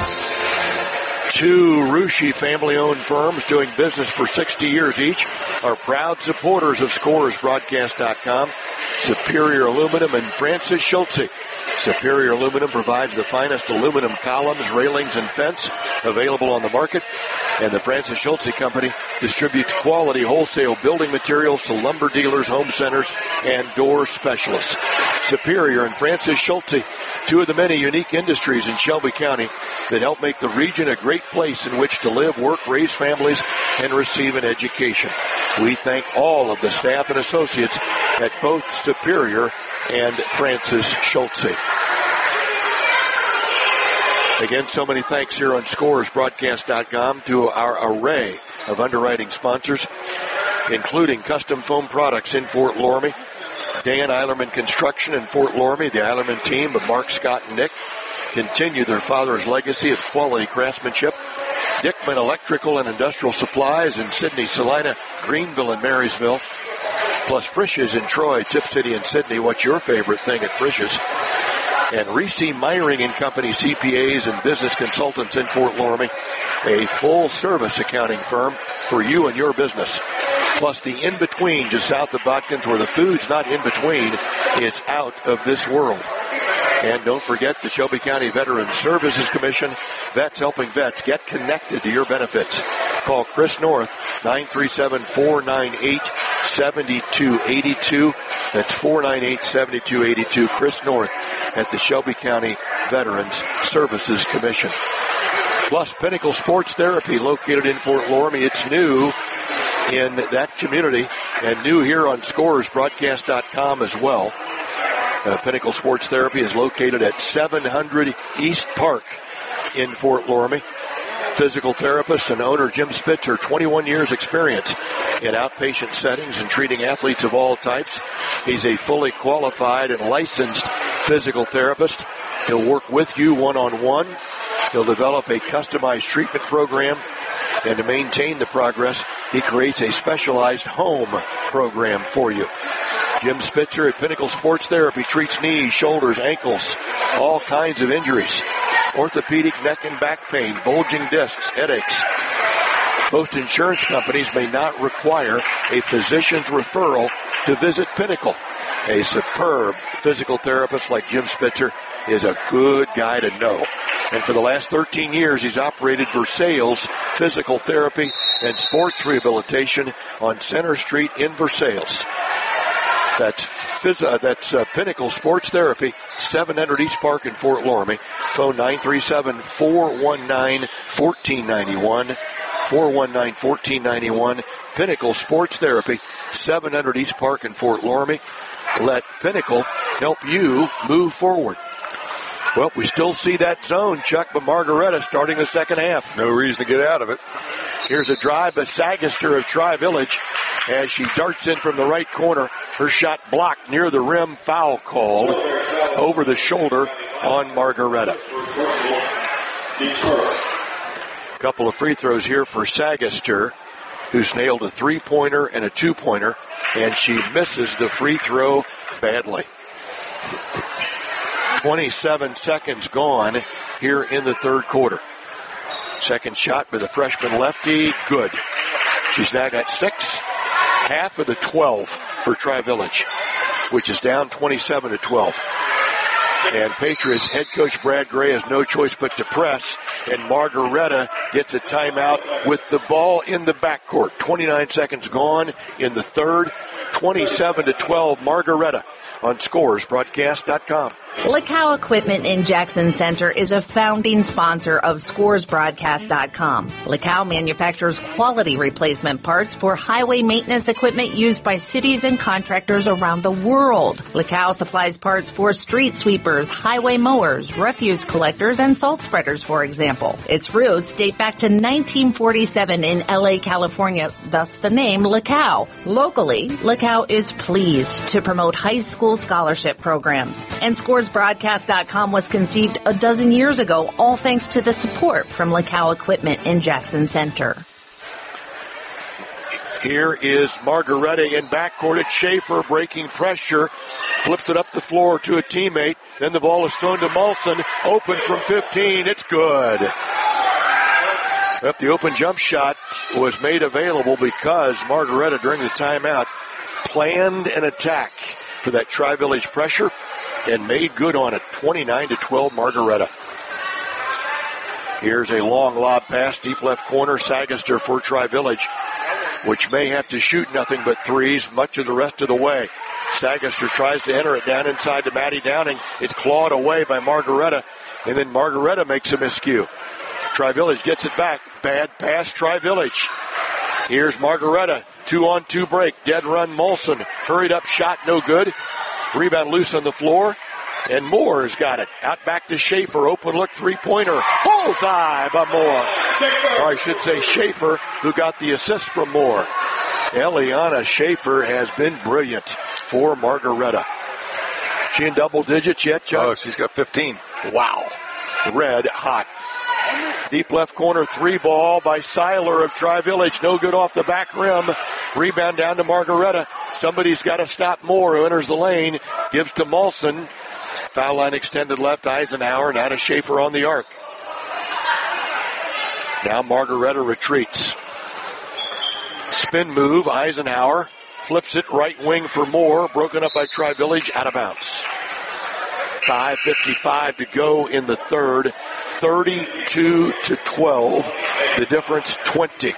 2 Rushi family-owned firms doing business for 60 years each are proud supporters of ScoresBroadcast.com. Superior Aluminum and Francis Schultze. Superior Aluminum provides the finest aluminum columns, railings, and fence available on the market. And the Francis Schultze Company distributes quality wholesale building materials to lumber dealers, home centers, and door specialists. Superior and Francis Schultze, two of the many unique industries in Shelby County that help make the region a great place in which to live, work, raise families, and receive an education. We thank all of the staff and associates at both Superior and Francis Schultze. Again, so many thanks here on ScoresBroadcast.com to our array of underwriting sponsors, including Custom Foam Products in Fort Loramie, Dan Eilerman Construction in Fort Loramie. The Eilerman team of Mark, Scott, and Nick continue their father's legacy of quality craftsmanship. Dickman Electrical and Industrial Supplies in Sydney, Salina, Greenville, and Marysville. Plus Frisch's in Troy, Tip City, and Sydney. What's your favorite thing at Frisch's? And Reese Myring and Company CPAs and Business Consultants in Fort Loramie, a full-service accounting firm for you and your business. Plus the in-between just south of Botkins, where the food's not in between, it's out of this world. And don't forget the Shelby County Veterans Services Commission. Vets helping vets. Get connected to your benefits. Call Chris North, 937-498-7282. That's 498-7282. Chris North at the Shelby County Veterans Services Commission. Plus Pinnacle Sports Therapy, located in Fort Loramie. It's new in that community and new here on ScoresBroadcast.com as well. Pinnacle Sports Therapy is located at 700 East Park in Fort Loramie. Physical therapist and owner Jim Spitzer, 21 years experience in outpatient settings and treating athletes of all types. He's a fully qualified and licensed physical therapist. He'll work with you one-on-one. He'll develop a customized treatment program, and to maintain the progress, he creates a specialized home program for you. Jim Spitzer at Pinnacle Sports Therapy treats knees, shoulders, ankles, all kinds of injuries, orthopedic, neck and back pain, bulging discs, headaches. Most insurance companies may not require a physician's referral to visit Pinnacle. A superb physical therapist like Jim Spitzer is a good guy to know. And for the last 13 years, he's operated Versailles Physical Therapy and Sports Rehabilitation on Center Street in Versailles. That's Pinnacle Sports Therapy, 700 East Park in Fort Loramie. Phone 937-419-1491. 419-1491. Pinnacle Sports Therapy, 700 East Park in Fort Loramie. Let Pinnacle help you move forward. Well, we still see that zone, Chuck, but Margaretta starting the second half. No reason to get out of it. Here's a drive by Sagister of Tri-Village as she darts in from the right corner. Her shot blocked near the rim, foul called over the shoulder on Margaretta. A couple of free throws here for Sagister, who's nailed a three-pointer and a two-pointer, and she misses the free throw badly. 27 seconds gone here in the third quarter. Second shot by the freshman lefty, good. She's now got 6, half of the 12 for Tri-Village, which is down 27-12. And Patriots head coach Brad Gray has no choice but to press, and Margaretta gets a timeout with the ball in the backcourt. 29 seconds gone in the third, 27-12, Margaretta on ScoresBroadcast.com. LeCow Equipment in Jackson Center is a founding sponsor of ScoresBroadcast.com. LeCow manufactures quality replacement parts for highway maintenance equipment used by cities and contractors around the world. LeCow supplies parts for street sweepers, highway mowers, refuse collectors, and salt spreaders, for example. Its roots date back to 1947 in LA, California, thus the name LeCow. Locally, LeCow is pleased to promote high school scholarship programs, and ScoresBroadcast.com was conceived a dozen years ago, all thanks to the support from LeCow Equipment in Jackson Center. Here is Margaretta in backcourt at Schaefer, breaking pressure, flips it up the floor to a teammate, then the ball is thrown to Molson, open from 15, it's good. Yep, the open jump shot was made available because Margaretta, during the timeout, planned an attack for that Tri-Village pressure and made good on it. 29-12 Margaretta. Here's a long lob pass, deep left corner, Sagister for Tri-Village, which may have to shoot nothing but threes much of the rest of the way. Sagaster tries to enter it down inside to Maddie Downing. It's clawed away by Margaretta, and then Margaretta makes a miscue. Tri-Village gets it back. Bad pass, Tri-Village. Here's Margaretta. 2-on-2 break. Dead run, Molson. Hurried up shot, no good. Rebound loose on the floor. And Moore has got it. Out back to Schaefer. Open look three-pointer. Bullseye by Moore. Or I should say Schaefer, who got the assist from Moore. Eliana Schaefer has been brilliant for Margaretta. She in double digits yet, Chuck? Oh, she's got 15. Wow. Red hot. Deep left corner, three ball by Seiler of Tri-Village. No good off the back rim. Rebound down to Margaretta. Somebody's got to stop Moore, who enters the lane. Gives to Molson. Foul line extended left, Eisenhower. Now to Schaefer on the arc. Now Margaretta retreats. Spin move, Eisenhower. Flips it right wing for Moore. Broken up by Tri-Village, out of bounds. 5:55 to go in the third. 32-12. The difference 20.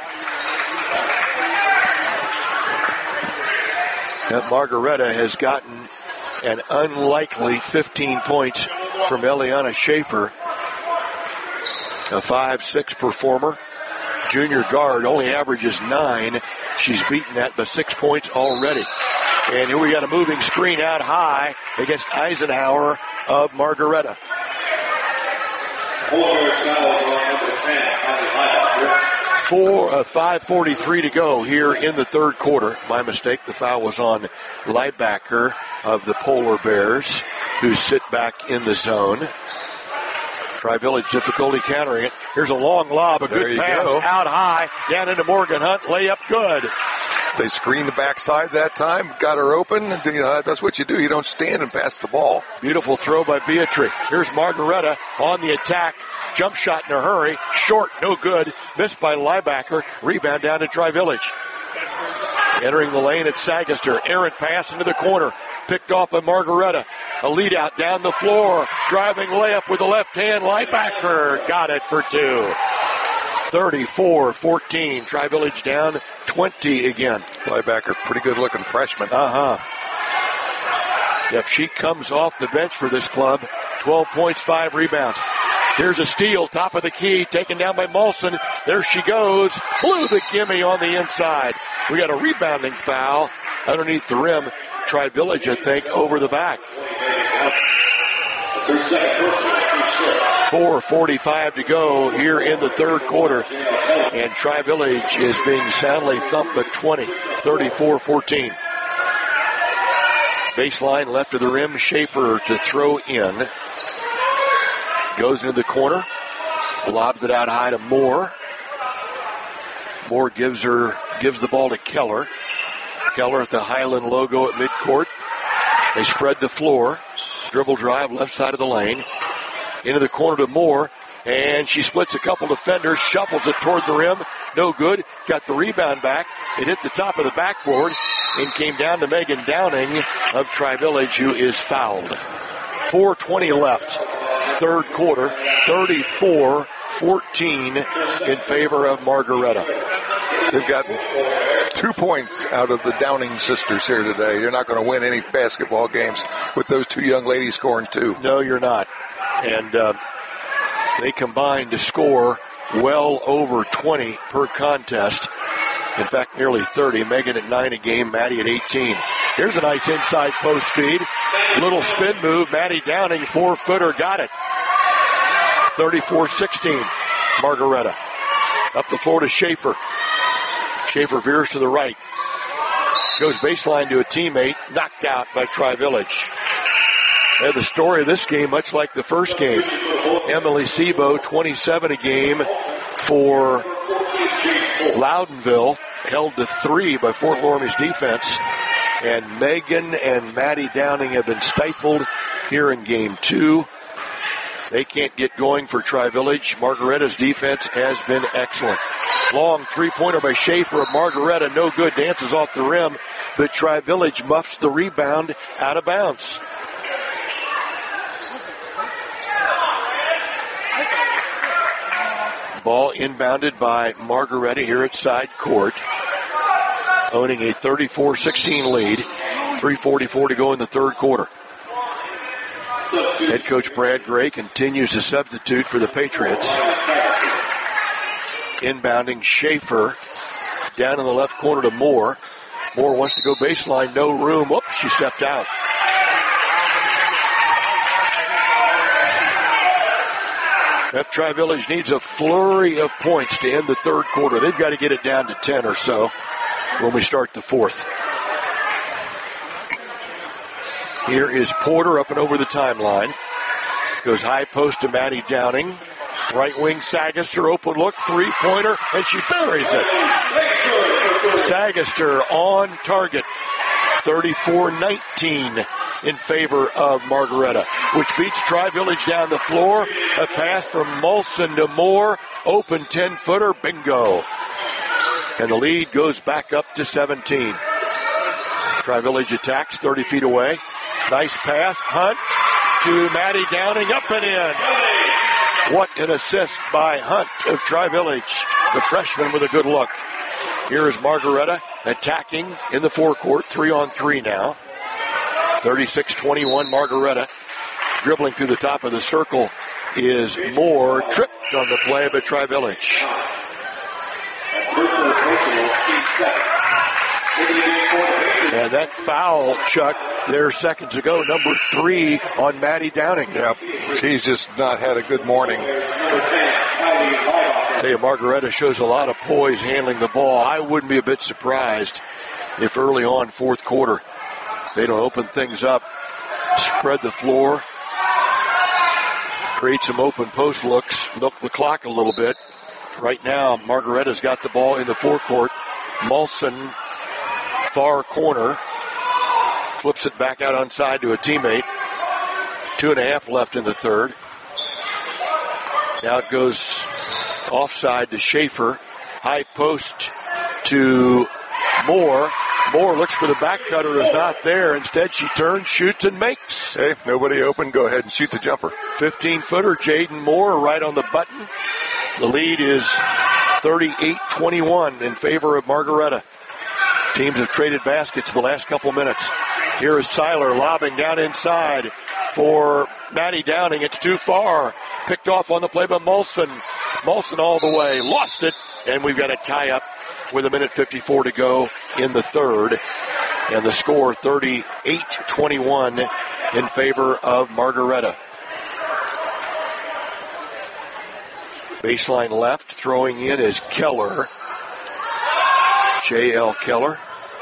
Now Margaretta has gotten an unlikely 15 points from Eliana Schaefer. A 5'6" performer. Junior guard only averages 9. She's beaten that by 6 points already. And here we got a moving screen out high against Eisenhower of Margaretta. 5:43 to go here in the third quarter. My mistake, the foul was on Leibacher of the Polar Bears, who sit back in the zone. Tri-Village difficulty countering it. Here's a long lob, a good pass out high, down into Morgan Hunt, layup good. They screened the backside that time, got her open. That's what you do. You don't stand and pass the ball. Beautiful throw by Beatrice. Here's Margaretta on the attack. Jump shot in a hurry. Short, no good. Missed by Leibacher. Rebound down to Tri-Village. Entering the lane at Sagaster. Errant pass into the corner. Picked off by Margaretta. A lead out down the floor. Driving layup with the left hand. Leibacher got it for two. 34-14. Tri-Village down 20 again. Leibacher, pretty good looking freshman. Yep, she comes off the bench for this club. 12 points, 5 rebounds. Here's a steal, top of the key, taken down by Molson. There she goes. Blew the gimme on the inside. We got a rebounding foul underneath the rim. Tri-Village, I think, over the back. 4:45 to go here in the third quarter. And Tri-Village is being soundly thumped by 20. 34-14. Baseline left of the rim. Schaefer to throw in. Goes into the corner. Lobs it out high to Moore. Moore gives the ball to Keller. Keller at the Highland logo at midcourt. They spread the floor. Dribble drive left side of the lane. Into the corner to Moore. And she splits a couple defenders. Shuffles it toward the rim. No good. Got the rebound back. It hit the top of the backboard and came down to Megan Downing of Tri-Village, who is fouled. 4:20 left. Third quarter. 34-14 in favor of Margaretta. They've gotten 2 points out of the Downing sisters here today. You're not going to win any basketball games with those two young ladies scoring 2. No, you're not. And they combined to score well over 20 per contest. In fact, nearly 30. Megan at 9 a game, Maddie at 18. Here's a nice inside post feed. Little spin move. Maddie Downing, 4-footer, got it. 34-16. Margaretta. Up the floor to Schaefer. Schaefer veers to the right. Goes baseline to a teammate. Knocked out by Tri-Village. And the story of this game, much like the first game. Emily Sebo, 27 a game for Loudonville. Held to 3 by Fort Loramie's defense. And Megan and Maddie Downing have been stifled here in game 2. They can't get going for Tri-Village. Margaretta's defense has been excellent. Long three-pointer by Schaefer of Margaretta. No good. Dances off the rim. But Tri-Village muffs the rebound out of bounds. Ball inbounded by Margaretta here at side court. Owning a 34-16 lead. 3:44 to go in the third quarter. Head coach Brad Gray continues to substitute for the Patriots. Inbounding Schaefer down in the left corner to Moore. Moore wants to go baseline, no room. Oops, she stepped out. Tri-Village needs a flurry of points to end the third quarter. They've got to get it down to 10 or so when we start the fourth. Here is Porter up and over the timeline. Goes high post to Maddie Downing. Right wing Sagaster, open look, three-pointer, and she buries it. Sagaster on target. 34-19 in favor of Margaretta, which beats Tri-Village down the floor. A pass from Molson to Moore. Open 10-footer, bingo. And the lead goes back up to 17. Tri-Village attacks 30 feet away. Nice pass. Hunt to Maddie Downing, up and in. What an assist by Hunt of Tri-Village, the freshman with a good look. Here is Margaretta attacking in the forecourt, 3-on-3 now. 36-21 Margaretta. Dribbling through the top of the circle is Moore. Tripped on the play by Tri-Village. And that foul, Chuck, there seconds ago, number 3 on Maddie Downing. Yep, he's just not had a good morning. Tell you, Margaretta shows a lot of poise handling the ball. I wouldn't be a bit surprised if early on, fourth quarter, they don't open things up, spread the floor, create some open post looks, milk the clock a little bit. Right now, Margaretta's got the ball in the forecourt. Molson, far corner, flips it back out onside to a teammate. 2.5 left in the third. Now it goes offside to Schaefer. High post to Moore. Moore looks for the back cutter, is not there. Instead, she turns, shoots, and makes. Hey, nobody open. Go ahead and shoot the jumper. 15-footer, Jaden Moore right on the button. The lead is 38-21 in favor of Margaretta. Teams have traded baskets the last couple minutes. Here is Seiler lobbing down inside for Maddie Downing. It's too far. Picked off on the play by Molson. Molson all the way. Lost it. And we've got a tie-up with 1:54 to go in the third. And the score 38-21 in favor of Margaretta. Baseline left. Throwing in is Keller. J.L. Keller.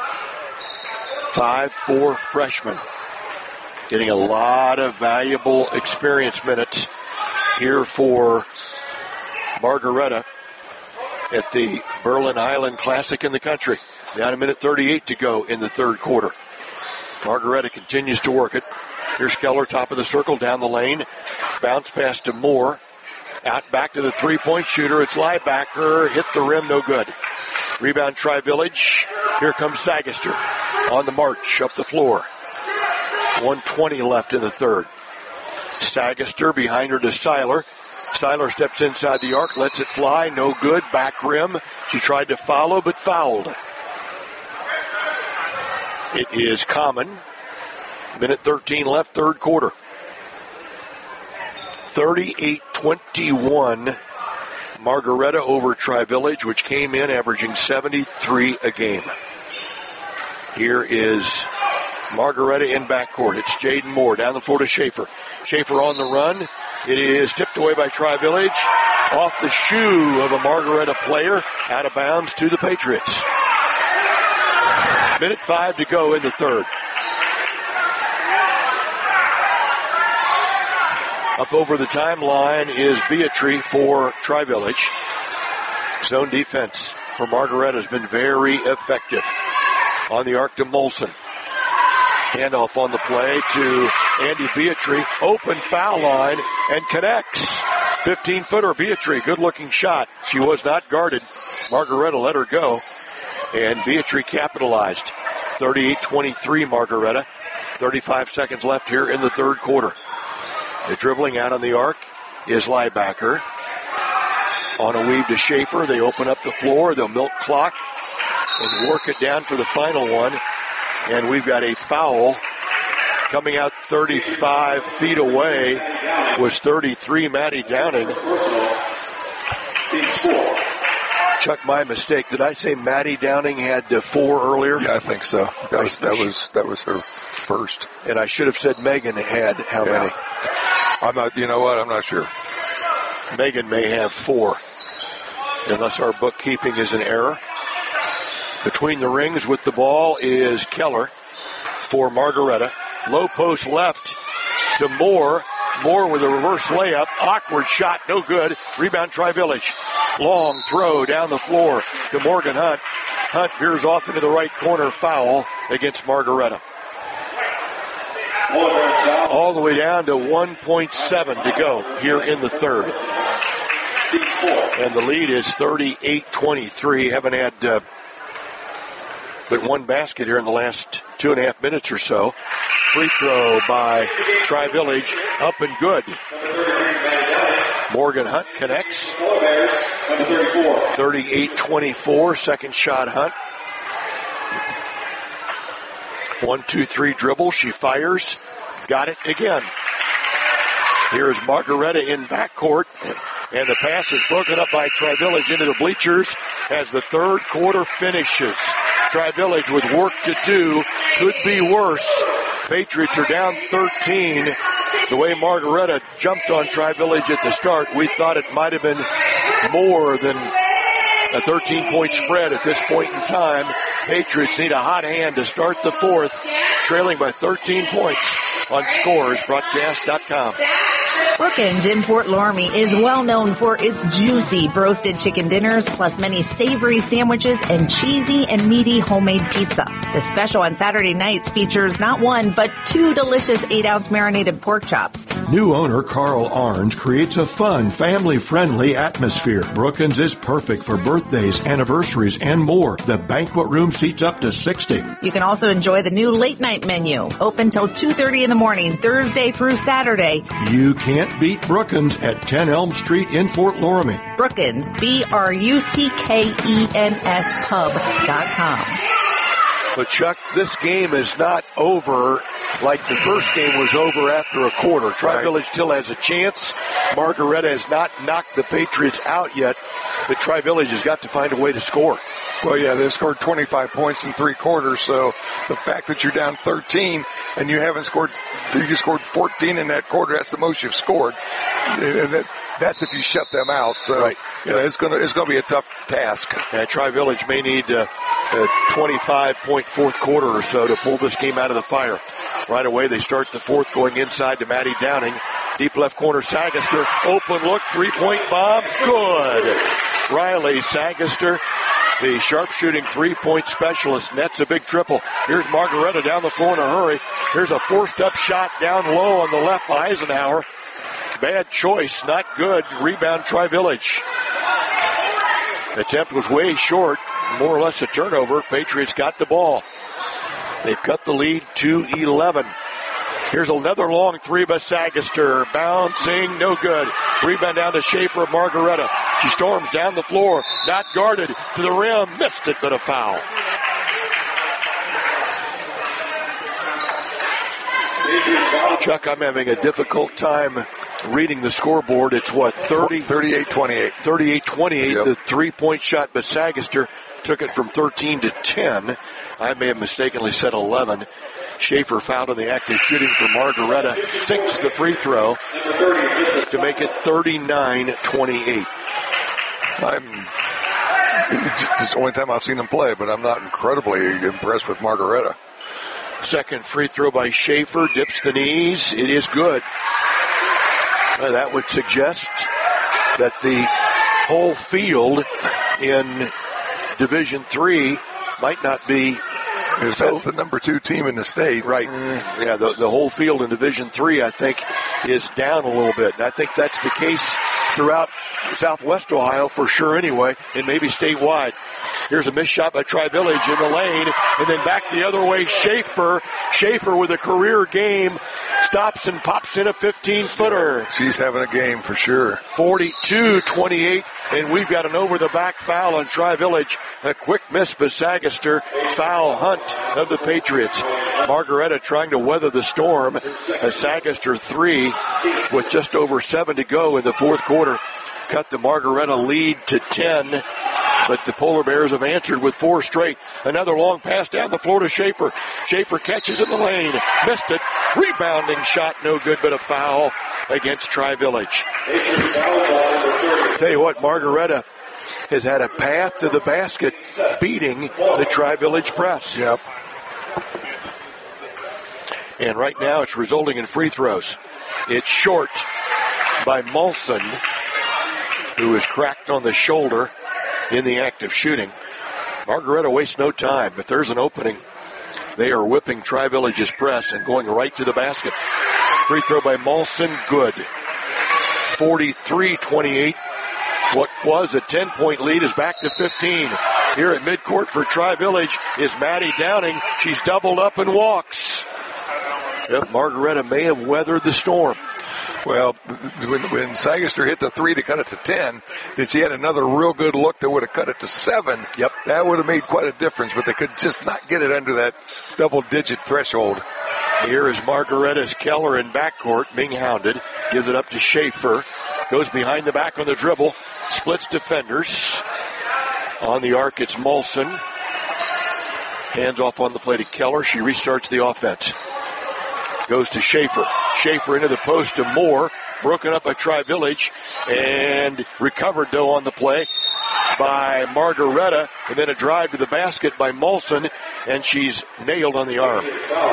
5'4" freshman. Getting a lot of valuable experience minutes here for Margaretta at the Berlin Highland Classic in the country. Down 1:38 to go in the third quarter. Margaretta continues to work it. Here's Keller, top of the circle, down the lane. Bounce pass to Moore. Out back to the three-point shooter. It's Liebacker. Hit the rim, no good. Rebound Tri-Village. Here comes Sagaster on the march up the floor. 1:20 left in the third. Sagaster behind her to Seiler. Seiler steps inside the arc, lets it fly, no good. Back rim. She tried to follow, but fouled. It is Common. 1:13 left, third quarter. 38-21. Margaretta over Tri-Village, which came in averaging 73 a game. Here is Margaretta in backcourt. It's Jaden Moore down the floor to Schaefer. Schaefer on the run. It is tipped away by Tri-Village. Off the shoe of a Margaretta player. Out of bounds to the Patriots. 1:05 to go in the third. Up over the timeline is Beatrice for Tri-Village. Zone defense for Margaretta has been very effective. On the arc to Molson. Handoff on the play to Andy Beatrice. Open foul line and connects. 15-footer Beatrice. Good-looking shot. She was not guarded. Margaretta let her go. And Beatrice capitalized. 38-23 Margaretta. 35 seconds left here in the third quarter. The dribbling out on the arc is Liebacker. On a weave to Schaefer. They open up the floor. They'll milk clock and work it down for the final one. And we've got a foul coming out 35 feet away. Was 33, Maddie Downing. Chuck, my mistake. Did I say Maddie Downing had 4 earlier? Yeah, I think so. That was her first. And I should have said Megan had how many? I'm not. You know what? I'm not sure. Megan may have 4, unless our bookkeeping is an error. Between the rings with the ball is Keller for Margaretta. Low post left to Moore. Moore with a reverse layup. Awkward shot, no good. Rebound, Tri-Village. Long throw down the floor to Morgan Hunt. Hunt veers off into the right corner. Foul against Margaretta. All the way down to 1.7 to go here in the third. And the lead is 38-23. Haven't had but one basket here in the last 2.5 minutes or so. Free throw by Tri-Village, up and good. Morgan Hunt connects. 38-24, second shot Hunt. 1-2-3 dribble, she fires. Got it again. Here's Margaretta in backcourt. And the pass is broken up by Tri-Village into the bleachers as the third quarter finishes. Tri-Village with work to do. Could be worse. Patriots are down 13. The way Margaretta jumped on Tri-Village at the start, we thought it might have been more than a 13-point spread at this point in time. Patriots need a hot hand to start the fourth, trailing by 13 points on ScoresBroadcast.com. Brookins in Fort Loramie is well known for its juicy roasted chicken dinners, plus many savory sandwiches and cheesy and meaty homemade pizza. The special on Saturday nights features not one, but 2 delicious 8-ounce marinated pork chops. New owner Carl Arns creates a fun, family-friendly atmosphere. Brookins is perfect for birthdays, anniversaries, and more. The banquet room seats up to 60. You can also enjoy the new late-night menu, open till 2:30 in the morning, Thursday through Saturday. You can't beat Brookins at 10 Elm Street in Fort Loramie. Brookins, BRUCKENS pub.com. But Chuck, this game is not over like the first game was over after a quarter. Tri-Village still has a chance. Margaretta has not knocked the Patriots out yet, but Tri-Village has got to find a way to score. Well, yeah, they've scored 25 points in 3 quarters, so the fact that you're down 13 and you haven't scored, you scored 14 in that quarter, that's the most you've scored. And that's if you shut them out. So right. You know, it's gonna be a tough task. And Tri-Village may need a 25-point fourth quarter or so to pull this game out of the fire. Right away, they start the fourth going inside to Maddie Downing. Deep left corner, Sagaster. Open look, 3-point bomb. Good. Riley Sagaster, the sharpshooting 3-point specialist, nets a big triple. Here's Margaretta down the floor in a hurry. Here's a forced-up shot down low on the left by Eisenhower. Bad choice, not good. Rebound, Tri-Village. Attempt was way short, more or less a turnover. Patriots got the ball. They've cut the lead to 11. Here's another long 3 by Sagaster. Bouncing, no good. Rebound down to Schaefer of Margaretta. She storms down the floor, not guarded, to the rim, missed it, but a foul. Chuck, I'm having a difficult time reading the scoreboard. It's what, 38-28. 38-28, yep. The 3-point shot by Sagaster took it from 13 to 10. I may have mistakenly said 11. Schaefer fouled in the act of shooting for Margaretta. 6 the free throw to make it 39-28. It's the only time I've seen them play, but I'm not incredibly impressed with Margaretta. Second free throw by Schaefer, dips the knees. It is good. That would suggest that the whole field in Division III might not be. That's the number 2 team in the state. Right. Yeah, the whole field in Division III, I think, is down a little bit. And I think that's the case throughout Southwest Ohio for sure anyway, and maybe statewide. Here's a missed shot by Tri-Village in the lane, and then back the other way, Schaefer with a career game, stops and pops in a 15-footer. She's having a game for sure. 42-28, and we've got an over-the-back foul on Tri-Village. A quick miss by Sagaster. Foul Hunt of the Patriots. Margaretta trying to weather the storm. A Sagaster 3 with just over 7 to go in the fourth quarter. Cut the Margaretta lead to 10. But the Polar Bears have answered with 4 straight. Another long pass down the floor to Schaefer. Schaefer catches in the lane. Missed it. Rebounding shot, no good, but a foul against Tri-Village. Tell you what, Margaretta has had a path to the basket beating the Tri-Village press. Yep. And right now it's resulting in free throws. It's short by Molson, who is cracked on the shoulder in the act of shooting. Margaretta wastes no time. If there's an opening, they are whipping Tri-Village's press and going right to the basket. Free throw by Molson, good. 43-28. What was a 10-point lead is back to 15. Here at midcourt for Tri-Village is Maddie Downing. She's doubled up and walks. Yep, Margaretta may have weathered the storm. Well, when Sagaster hit the 3 to cut it to 10, if she had another real good look that would have cut it to 7, yep, that would have made quite a difference, but they could just not get it under that double-digit threshold. Here is Margaretta's Keller in backcourt, being hounded. Gives it up to Schaefer. Goes behind the back on the dribble. Splits defenders. On the arc, it's Molson. Hands off on the play to Keller. She restarts the offense. Goes to Schaefer. Schaefer into the post to Moore. Broken up by Tri-Village. And recovered, though, on the play by Margaretta. And then a drive to the basket by Molson. And she's nailed on the arm.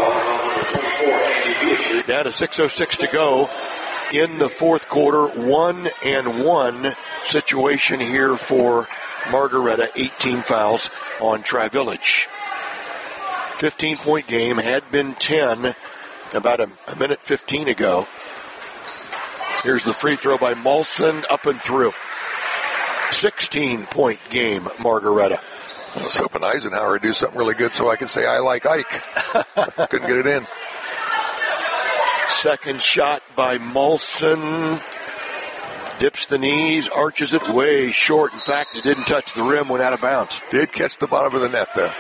Down to 6:06 to go in the fourth quarter. 1-1 situation here for Margaretta. 18 fouls on Tri-Village. 15-point game. Had been 10 about a minute 15 ago. Here's the free throw by Molson, up and through. 16-point game, Margaretta. I was hoping Eisenhower would do something really good so I could say I like Ike. Couldn't get it in. Second shot by Molson. Dips the knees, arches it way short. In fact, it didn't touch the rim, went out of bounds. Did catch the bottom of the net, though.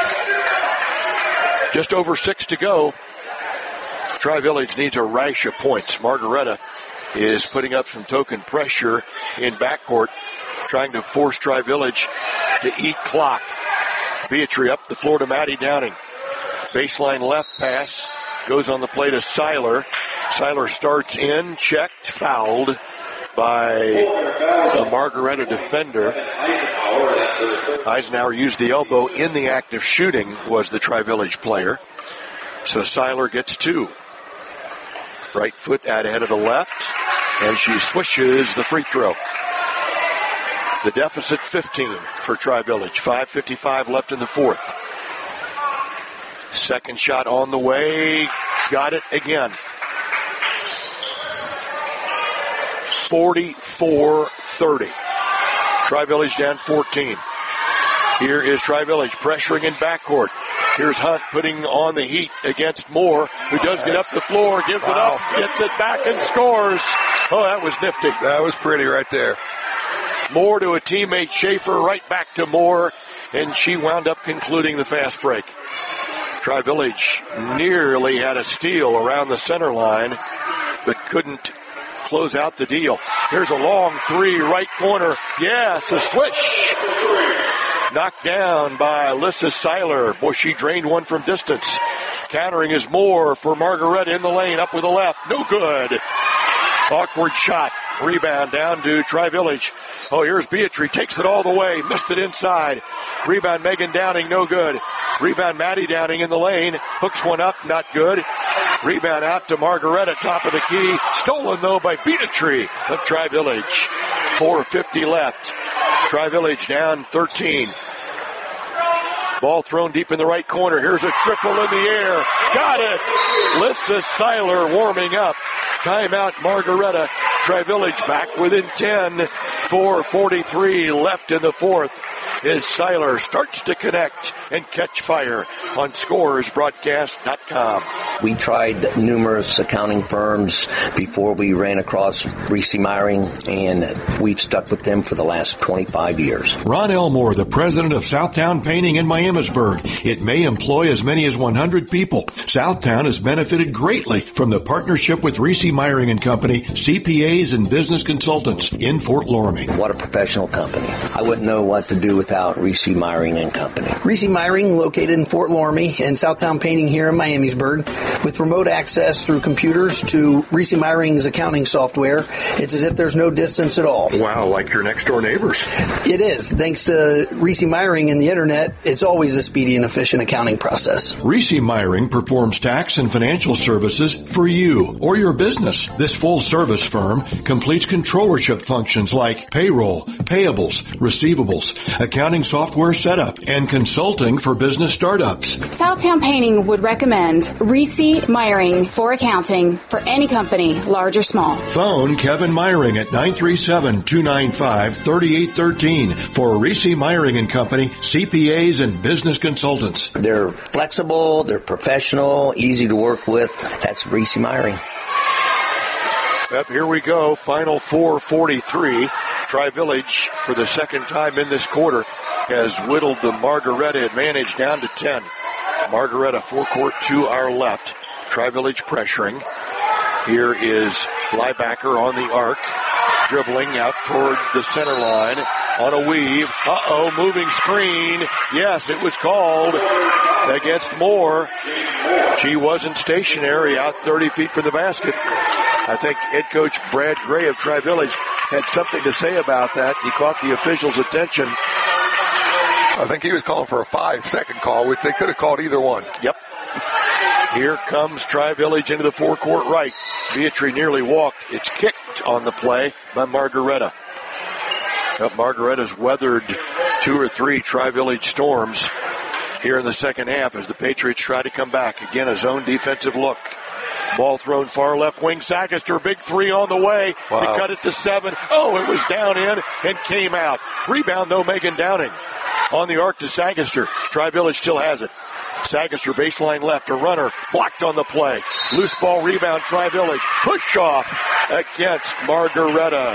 Just over 6 to go. Tri-Village needs a rash of points. Margaretta is putting up some token pressure in backcourt, trying to force Tri-Village to eat clock. Beatrice up the floor to Maddie Downing. Baseline left pass goes on the play to Seiler. Seiler starts in, checked, fouled by a Margaretta defender. Eisenhower used the elbow in the act of shooting, was the Tri-Village player. So Seiler gets 2. Right foot out ahead of the left, and she swishes the free throw. The deficit 15 for Tri-Village. 5:55 left in the fourth. Second shot on the way. Got it again. 44-30. Tri-Village down 14. Here is Tri-Village pressuring in backcourt. Here's Hunt putting on the heat against Moore, who does get up the floor, gives it up, gets it back and scores. Oh, that was nifty. That was pretty right there. Moore to a teammate, Schaefer, right back to Moore, and she wound up concluding the fast break. Tri-Village nearly had a steal around the center line, but couldn't close out the deal. Here's a long 3, right corner. Yes, a swish. Knocked down by Alyssa Seiler. Boy, she drained one from distance. Countering is Moore for Margaretta in the lane, up with the left. No good. Awkward shot. Rebound down to Tri-Village. Oh, here's Beatrice. Takes it all the way. Missed it inside. Rebound Megan Downing. No good. Rebound Maddie Downing in the lane. Hooks one up. Not good. Rebound out to Margaretta. Top of the key. Stolen, though, by Beatrice of Tri-Village. 4:50 left. Tri-Village down 13. Ball thrown deep in the right corner. Here's a triple in the air. Got it. Alyssa Seiler warming up. Timeout Margaretta. Tri-Village back within 10. 4:43 left in the fourth. as Seiler starts to connect and catch fire on ScorersBroadcast.com. We tried numerous accounting firms before we ran across Reese Meyering, and we've stuck with them for the last 25 years. Ron Elmore, the president of Southtown Painting in Miamisburg. It may employ as many as 100 people. Southtown has benefited greatly from the partnership with Reese Meyering and Company, CPAs and business consultants in Fort Loramie. What a professional company. I wouldn't know what to do without Reese Meyering and Company. Reese Meyering, located in Fort Loramie, and Southtown Painting here in Miamisburg. With remote access through computers to Reese Meyering's accounting software, it's as if there's no distance at all. Wow, like your next door neighbors. It is. Thanks to Reese Meyering and the internet, it's always a speedy and efficient accounting process. Reese Meyering performs tax and financial services for you or your business. This full-service firm completes controllership functions like payroll, payables, receivables, accounting software setup, and consulting for business startups. Southtown Painting would recommend Reese Meyering for accounting for any company, large or small. Phone Kevin Meyering at 937-295-3813 for Reese Meyering and Company, CPAs and business consultants. They're flexible, they're professional, easy to work with. That's Reese Meyering. Up here we go, final 4:43. Tri-Village, for the second time in this quarter, has whittled the Margaretta advantage down to 10. Margaretta forecourt to our left. Tri-Village pressuring. Here is Liebacher on the arc, dribbling out toward the center line on a weave. Moving screen. Yes, it was called against Moore. She wasn't stationary out 30 feet from the basket. I think head coach Brad Gray of Tri-Village had something to say about that. He caught the official's attention. I think he was calling for a 5-second call, which they could have called either one. Yep. Here comes Tri-Village into the forecourt right. Beatrice nearly walked. It's kicked on the play by Margaretta. Margaretta's weathered 2 or 3 Tri-Village storms here in the second half as the Patriots try to come back. Again, a zone defensive look. Ball thrown far left wing. Sagaster, big 3 on the way. Wow. To cut it to 7. It was down in and came out. Rebound, though, Megan Downing. On the arc to Sagaster. Tri-Village still has it. Sagaster baseline left. A runner blocked on the play. Loose ball rebound. Tri-Village. Push off against Margaretta.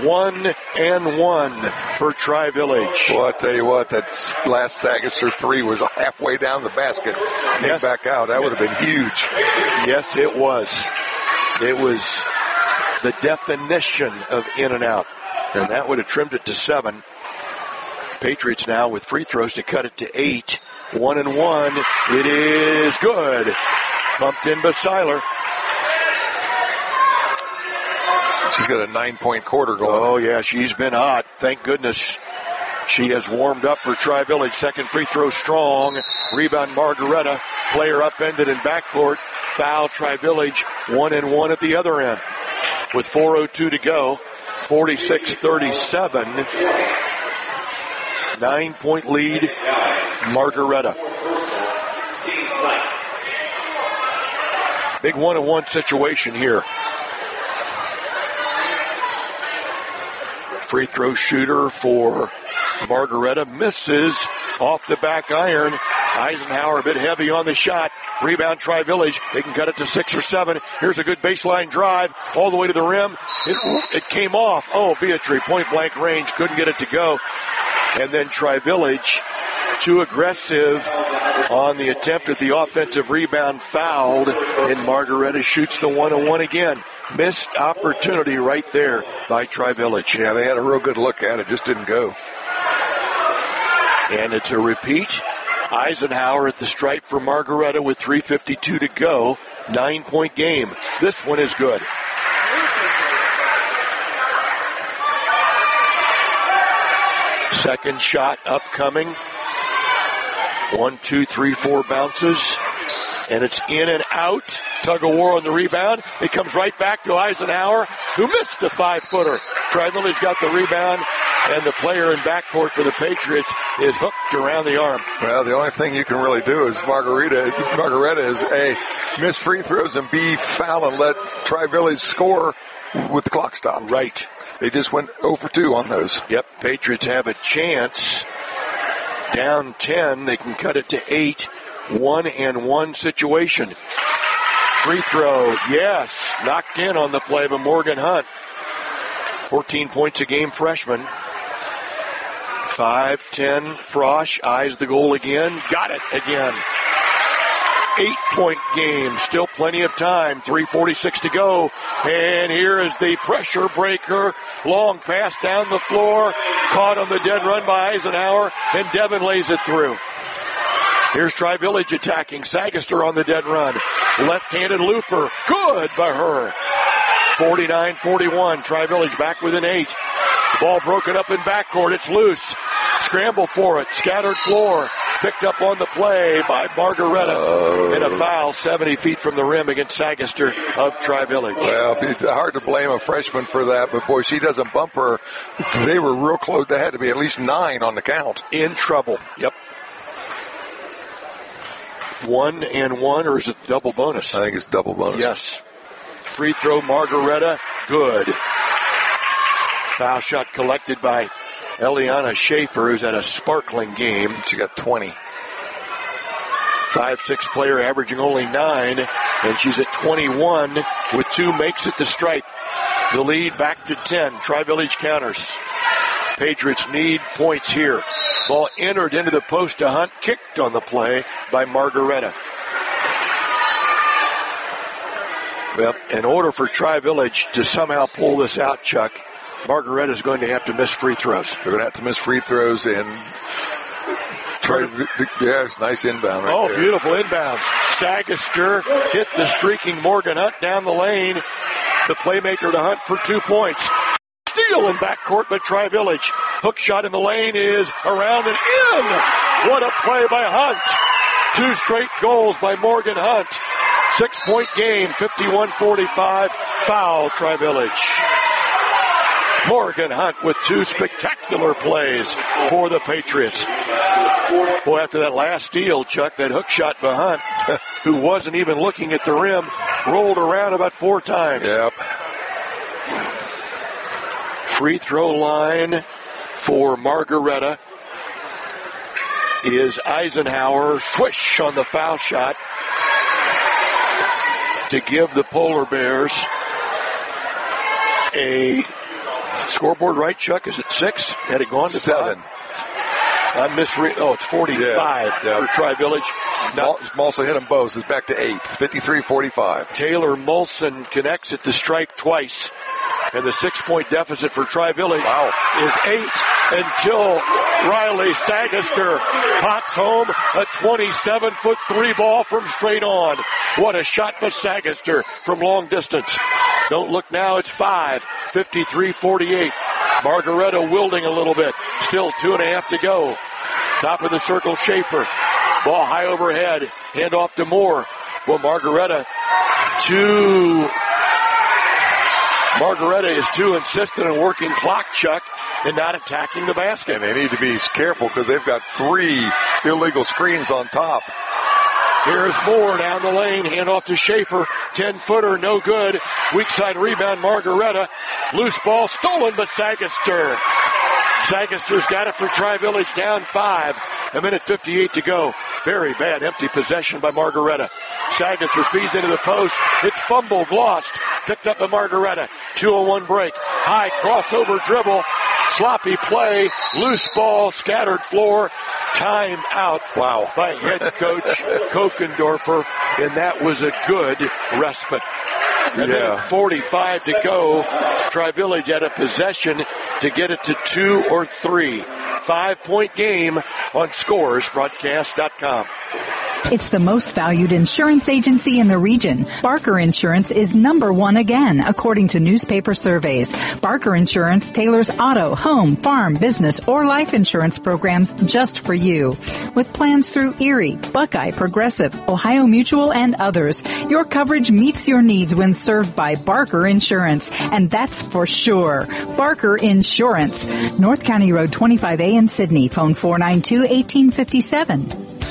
1-1 for Tri-Village. Well, I tell you what, that last Sagaster 3 was halfway down the basket. Came back out. That would have been huge. Yes, it was. It was the definition of in and out. And that would have trimmed it to 7. Patriots now with free throws to cut it to 8. 1-1. It is good. Bumped in by Seiler. She's got a 9-point quarter going. Oh, yeah, she's been hot. Thank goodness she has warmed up for Tri-Village. Second free throw strong. Rebound Margaretta. Player upended in backcourt. Foul Tri-Village. 1-1 at the other end. With 4:02 to go. 46-37. 9-point lead. Margaretta. Big 1-1 situation here. Free throw shooter for Margaretta misses off the back iron. Eisenhower a bit heavy on the shot. Rebound Tri-Village. They can cut it to 6 or 7. Here's a good baseline drive all the way to the rim. It came off. Beatrice, point blank range. Couldn't get it to go. And then Tri-Village, too aggressive on the attempt at the offensive rebound, fouled. And Margaretta shoots the 1-1 again. Missed opportunity right there by Tri-Village. Yeah, they had a real good look at it. Just didn't go. And it's a repeat. Eisenhower at the stripe for Margaretta with 3:52 to go. 9-point game. This one is good. Second shot upcoming. 1, 2, 3, 4 bounces. And it's in and out. Tug of war on the rebound. It comes right back to Eisenhower, who missed a 5-footer. Tri-Village got the rebound, and the player in backcourt for the Patriots is hooked around the arm. Well, the only thing you can really do is Margaretta is A, miss free throws, and B, foul and let Tri-Village score with the clock stopped. Right. They just went 0 for 2 on those. Yep, Patriots have a chance Down 10, they can cut it to 8. 1-and-1 situation. Free throw, yes, knocked in on the play by Morgan Hunt. 14 points a game freshman. 5-10, Frosch eyes the goal again. Got it again. 8-point game. Still plenty of time. 3:46 to go. And here is the pressure breaker. Long pass down the floor. Caught on the dead run by Eisenhower. And Devin lays it through. Here's Tri-Village attacking. Sagaster on the dead run. Left-handed looper. Good by her. 49-41. Tri-Village back within 8. The ball broken up in backcourt. It's loose. Scramble for it. Scattered floor. Picked up on the play by Margaretta. And a foul 70 feet from the rim against Sagaster of Tri-Village. Well, it's hard to blame a freshman for that, but boy, she doesn't bump her. They were real close. There had to be at least 9 on the count. In trouble. Yep. 1-and-1, or is it double bonus? I think it's double bonus. Yes. Free throw, Margaretta. Good. Foul shot collected by Eliana Schaefer, who's had a sparkling game. She got 20. 5'6" player averaging only 9, and she's at 21 with 2 makes it the stripe. The lead back to 10. Tri-Village counters. Patriots need points here. Ball entered into the post to Hunt, kicked on the play by Margaretta. Well, in order for Tri-Village to somehow pull this out, Chuck, Margaretta is going to have to miss free throws. They're going to have to miss free throws and it's nice inbound right there. Beautiful inbounds. Sagaster hit the streaking Morgan Hunt down the lane. The playmaker to Hunt for 2 points. Steal in backcourt by Tri-Village. Hook shot in the lane is around and in. What a play by Hunt. 2 straight goals by Morgan Hunt. 6-point game, 51-45. Foul, Tri-Village. Morgan Hunt with 2 spectacular plays for the Patriots. Boy, after that last steal, Chuck, that hook shot by Hunt, who wasn't even looking at the rim, rolled around about 4 times. Yep. Free throw line for Margaretta is Eisenhower. Swish on the foul shot to give the Polar Bears a scoreboard right, Chuck. Is it 6? Had it gone to 7? 5? I misread. It's 45 for Tri-Village. Molson hit them both. It's back to 8. 53-45. Taylor Molson connects at the stripe twice. And the 6-point deficit for Tri-Village is 8 until Riley Sagaster pops home a 27-foot 3 ball from straight on. What a shot by Sagaster from long distance. Don't look now, it's 5. 53-48. Margaretta wielding a little bit. Still 2.5 to go. Top of the circle, Schaefer. Ball high overhead. Hand off to Moore. Well, Margaretta is too insistent in working clock, Chuck, and not attacking the basket. And they need to be careful because they've got 3 illegal screens on top. Here's Moore down the lane. Hand off to Schaefer. 10-footer, no good. Weak side rebound, Margaretta. Loose ball stolen by Sagaster. Sagaster's got it for Tri-Village, down 5. 1:58 to go. Very bad empty possession by Margaretta. Sagaster feeds into the post. It's fumbled, lost. Picked up by Margaretta. 2-on-1 break. High crossover dribble. Sloppy play. Loose ball. Scattered floor. Time out. Wow. By head coach Kokendorfer. And that was a good respite. Yeah. 45 to go. Tri-Village had a possession to get it to 2 or 3. 5-point game on scoresbroadcast.com. It's the most valued insurance agency in the region. Barker Insurance is #1 again, according to newspaper surveys. Barker Insurance tailors auto, home, farm, business, or life insurance programs just for you. With plans through Erie, Buckeye, Progressive, Ohio Mutual, and others, your coverage meets your needs when served by Barker Insurance, and that's for sure. Barker Insurance. North County Road 25A in Sydney. Phone 492-1857.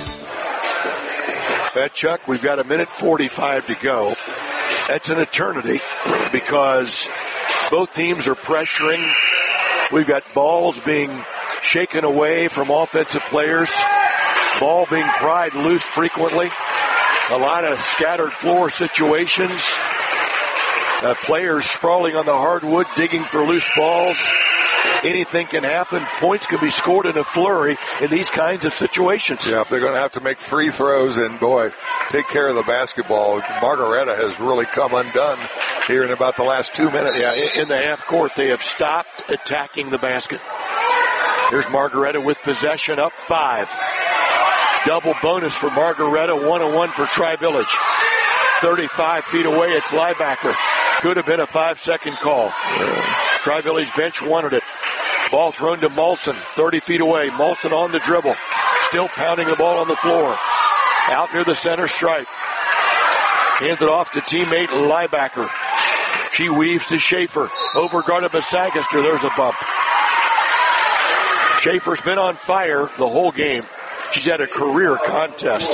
Chuck, we've got 1:45 to go. That's an eternity because both teams are pressuring. We've got balls being shaken away from offensive players. Ball being pried loose frequently. A lot of scattered floor situations. Players sprawling on the hardwood, digging for loose balls. Anything can happen. Points can be scored in a flurry in these kinds of situations. Yeah, they're going to have to make free throws and, boy, take care of the basketball. Margaretta has really come undone here in about the last 2 minutes. Yeah, in the half court, they have stopped attacking the basket. Here's Margaretta with possession, up 5. Double bonus for Margaretta, 1-1 for Tri-Village. 35 feet away, it's Liebacher. Could have been a 5-second call. Tri-Village bench wanted it. Ball thrown to Molson, 30 feet away. Molson on the dribble, still pounding the ball on the floor. Out near the center stripe. Hands it off to teammate Liebacher. She weaves to Schaefer. Overguarded by Sagister. There's a bump. Schaefer's been on fire the whole game. She's had a career contest.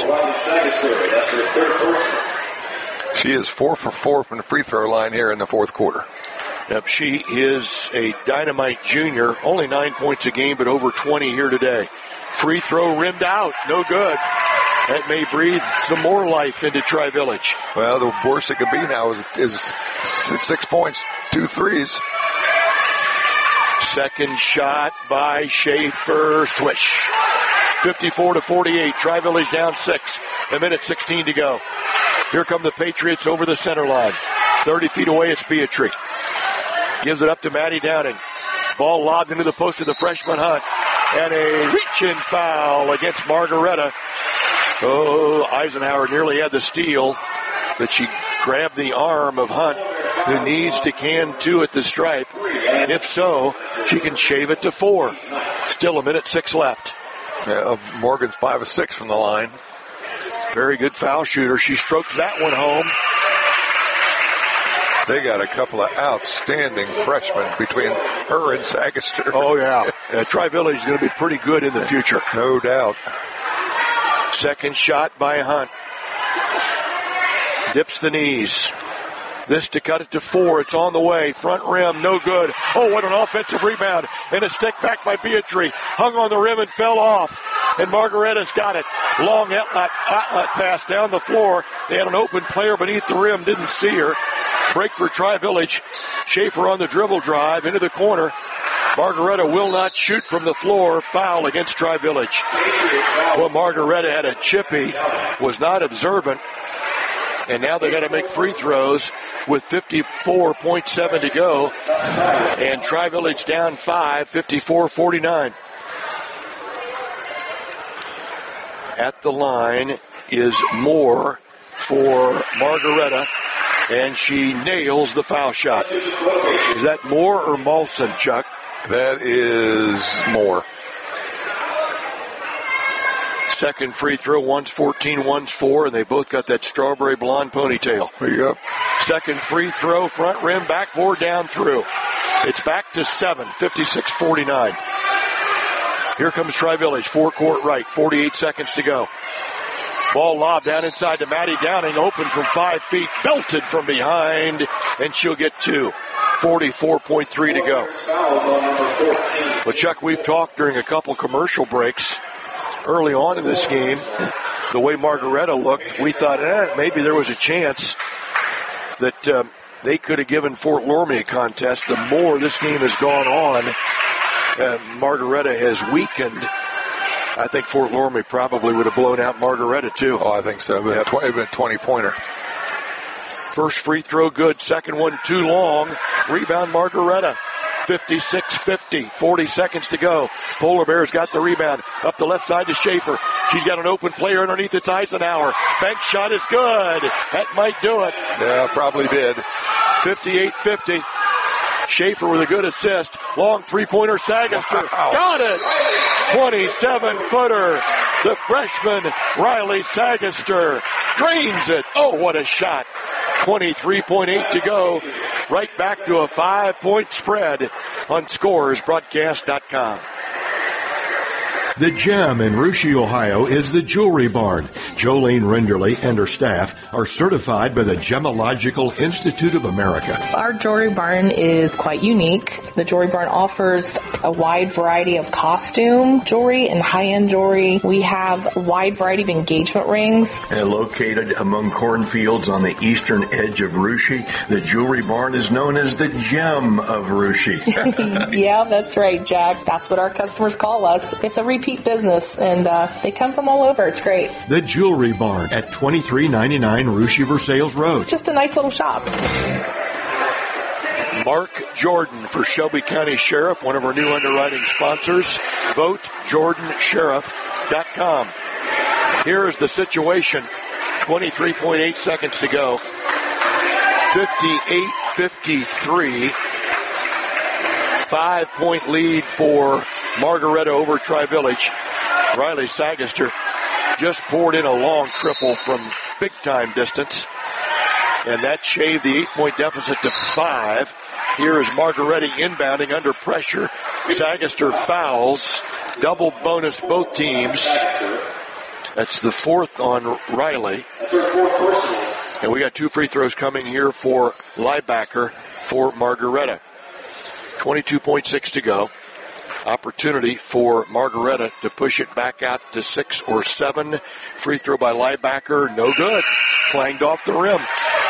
She is 4 for 4 from the free throw line here in the fourth quarter. Yep, she is a dynamite junior. Only 9 points a game, but over 20 here today. Free throw rimmed out. No good. That may breathe some more life into Tri-Village. Well, the worst it could be now is 6 points, 2 threes. Second shot by Schaefer. Swish. 54-48. Tri-Village down 6. A minute 16 to go. Here come the Patriots over the center line. 30 feet away, it's Beatrice. Gives it up to Maddie Downing. Ball lobbed into the post of the freshman Hunt. And a reach-in foul against Margaretta. Oh, Eisenhower nearly had the steal, but she grabbed the arm of Hunt, who needs to can 2 at the stripe. And if so, she can shave it to 4. Still a minute 6 left. Morgan's 5 of 6 from the line. Very good foul shooter. She strokes that one home. They got a couple of outstanding freshmen between her and Sagister. Oh, yeah. Tri-Village is going to be pretty good in the future. No doubt. Second shot by Hunt. Dips the knees. This to cut it to 4. It's on the way. Front rim, no good. Oh, what an offensive rebound. And a stick back by Beatrice. Hung on the rim and fell off. And Margaretta's got it. Long outlet pass down the floor. They had an open player beneath the rim. Didn't see her. Break for Tri-Village. Schaefer on the dribble drive into the corner. Margaretta will not shoot from the floor. Foul against Tri-Village. Well, Margaretta had a chippy. Was not observant. And now they got to make free throws with 54.7 to go. And Tri-Village down 5, 54-49. At the line is Moore for Margaretta, and she nails the foul shot. Is that Moore or Molson, Chuck? That is Moore. Second free throw, one's 14, one's 4, and they both got that strawberry blonde ponytail. There you go. Second free throw, front rim, backboard, down through. It's back to 7, 56-49. Here comes Tri-Village, four-court right, 48 seconds to go. Ball lobbed down inside to Maddie Downing, open from 5 feet, belted from behind, and she'll get 2. 44.3 to go. Well, Chuck, we've talked during a couple commercial breaks early on in this game. The way Margaretta looked, we thought, maybe there was a chance that they could have given Fort Loramie a contest. The more this game has gone on, Margaretta has weakened. I think Fort Loramie probably would have blown out Margaretta, too. Oh, I think so. But it would have been a 20-pointer. First free throw good. Second one too long. Rebound Margaretta. 56-50. 40 seconds to go. Polar Bears got the rebound. Up the left side to Schaefer. She's got an open player underneath. It's Eisenhower. Bank shot is good. That might do it. Yeah, probably did. 58-50. Schaefer with a good assist. Long three-pointer, Sagister. Wow. Got it! 27-footer. The freshman, Riley Sagister, drains it. Oh, what a shot. 23.8 to go. Right back to a 5-point spread on ScoresBroadcast.com. The gem in Russia, Ohio is the Jewelry Barn. Jolene Renderly and her staff are certified by the Gemological Institute of America. Our Jewelry Barn is quite unique. The Jewelry Barn offers a wide variety of costume jewelry and high-end jewelry. We have a wide variety of engagement rings. And located among cornfields on the eastern edge of Russia, the Jewelry Barn is known as the gem of Russia. Yeah, that's right, Jack. That's what our customers call us. It's a repeat business, and they come from all over. It's great. The Jewelry Barn at 2399 Russia Versailles Road. Just a nice little shop. Mark Jordan for Shelby County Sheriff, one of our new underwriting sponsors. VoteJordanSheriff.com. Here is the situation. 23.8 seconds to go. 58-53. 5-point lead for Margaretta over Tri-Village. Riley Sagaster just poured in a long triple from big-time distance. And that shaved the 8-point deficit to 5. Here is Margaretta inbounding under pressure. Sagaster fouls. Double bonus both teams. That's the fourth on Riley. And we got 2 free throws coming here for Liebacher for Margaretta. 22.6 to go. Opportunity for Margaretta to push it back out to 6 or 7. Free throw by Liebacher, no good. Clanged off the rim.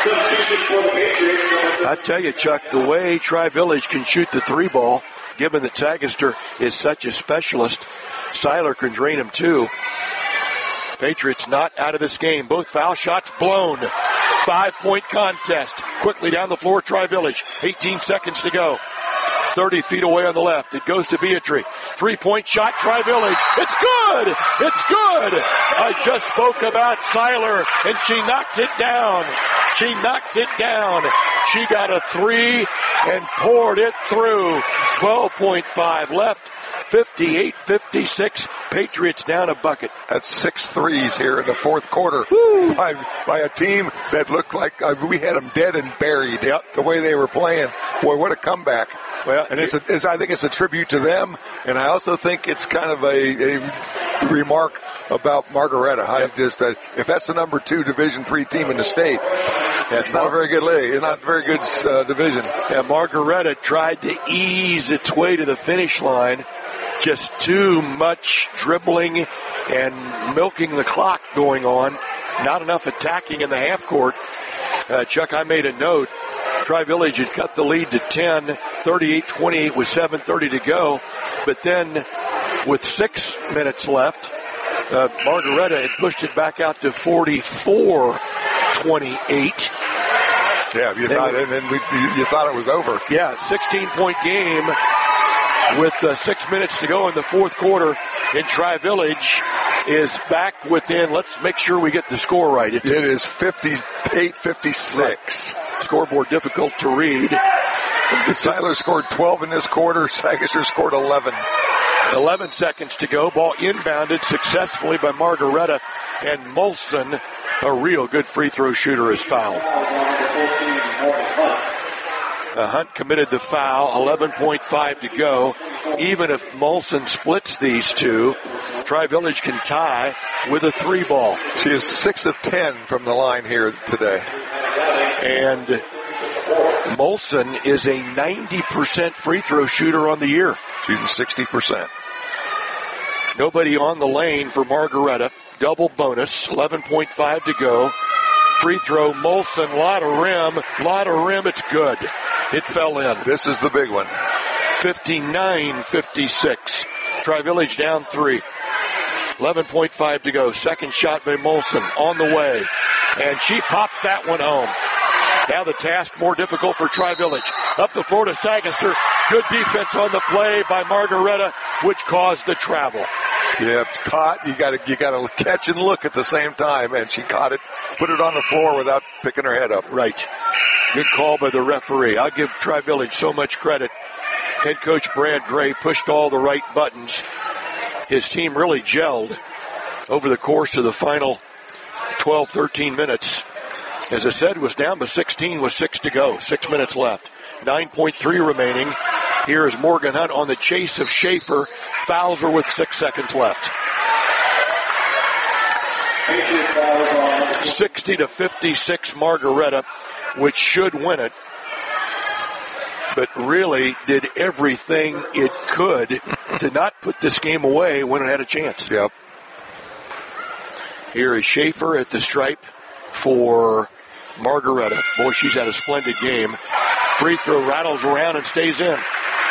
I tell you, Chuck, the way Tri-Village can shoot the 3 ball, given that Sagaster is such a specialist, Seiler can drain him too. Patriots not out of this game. Both foul shots blown. 5-point contest. Quickly down the floor, Tri-Village. 18 seconds to go. 30 feet away on the left. It goes to Beatrice. 3-point shot, Tri-Village. It's good! It's good! I just spoke about Seiler, and she knocked it down. She knocked it down. She got a 3 and poured it through. 12.5 left. 58-56. Patriots down a bucket. That's 6 threes here in the fourth quarter by a team that looked like we had them dead and buried. Yep. The way they were playing. Boy, what a comeback. Well, and I think it's a tribute to them, and I also think it's kind of a remark about Margaretta. If that's the number 2 Division III team in the state, it's not a very good league. It's not a very good division. Yeah, Margaretta tried to ease its way to the finish line. Just too much dribbling and milking the clock going on. Not enough attacking in the half court. Chuck, I made a note. Tri-Village had cut the lead to 10, 38-28 with 7:30 to go. But then with 6 minutes left, Margaretta had pushed it back out to 44-28. Yeah, you thought it was over. Yeah, 16-point game with 6 minutes to go in the fourth quarter. And Tri-Village is back within, let's make sure we get the score right. It is 58-56. Right. Scoreboard difficult to read. Seiler scored 12 in this quarter. Sagaster scored 11. 11 seconds to go. Ball inbounded successfully by Margaretta. And Molson, a real good free throw shooter, is fouled. Hunt committed the foul. 11.5 to go. Even if Molson splits these two, Tri-Village can tie with a 3 ball. She is 6 of 10 from the line here today. And Molson is a 90% free throw shooter on the year. Shooting 60%. Nobody on the lane for Margaretta. Double bonus. 11.5 to go. Free throw, Molson, lot of rim. It's good. It fell in. This is the big one. 59-56. Tri-Village down 3. 11.5 to go. Second shot by Molson on the way. And she pops that one home. Now the task more difficult for Tri-Village. Up the floor to Sagaster. Good defense on the play by Margaretta, which caused the travel. Yeah, caught. You got to catch and look at the same time, and she caught it, put it on the floor without picking her head up. Right. Good call by the referee. I'll give Tri-Village so much credit. Head coach Brad Gray pushed all the right buttons. His team really gelled over the course of the final 12, 13 minutes. As I said, was down by 16 with 6 to go. 6 minutes left. 9.3 remaining Here is Morgan Hunt on the chase of Schaefer. Fouls her with 6 seconds left. 60-56 Margaretta, which should win it, but really did everything it could to not put this game away when it had a chance. Yep. Here is Schaefer at the stripe for Margaretta. Boy, she's had a splendid game. Free throw rattles around and stays in.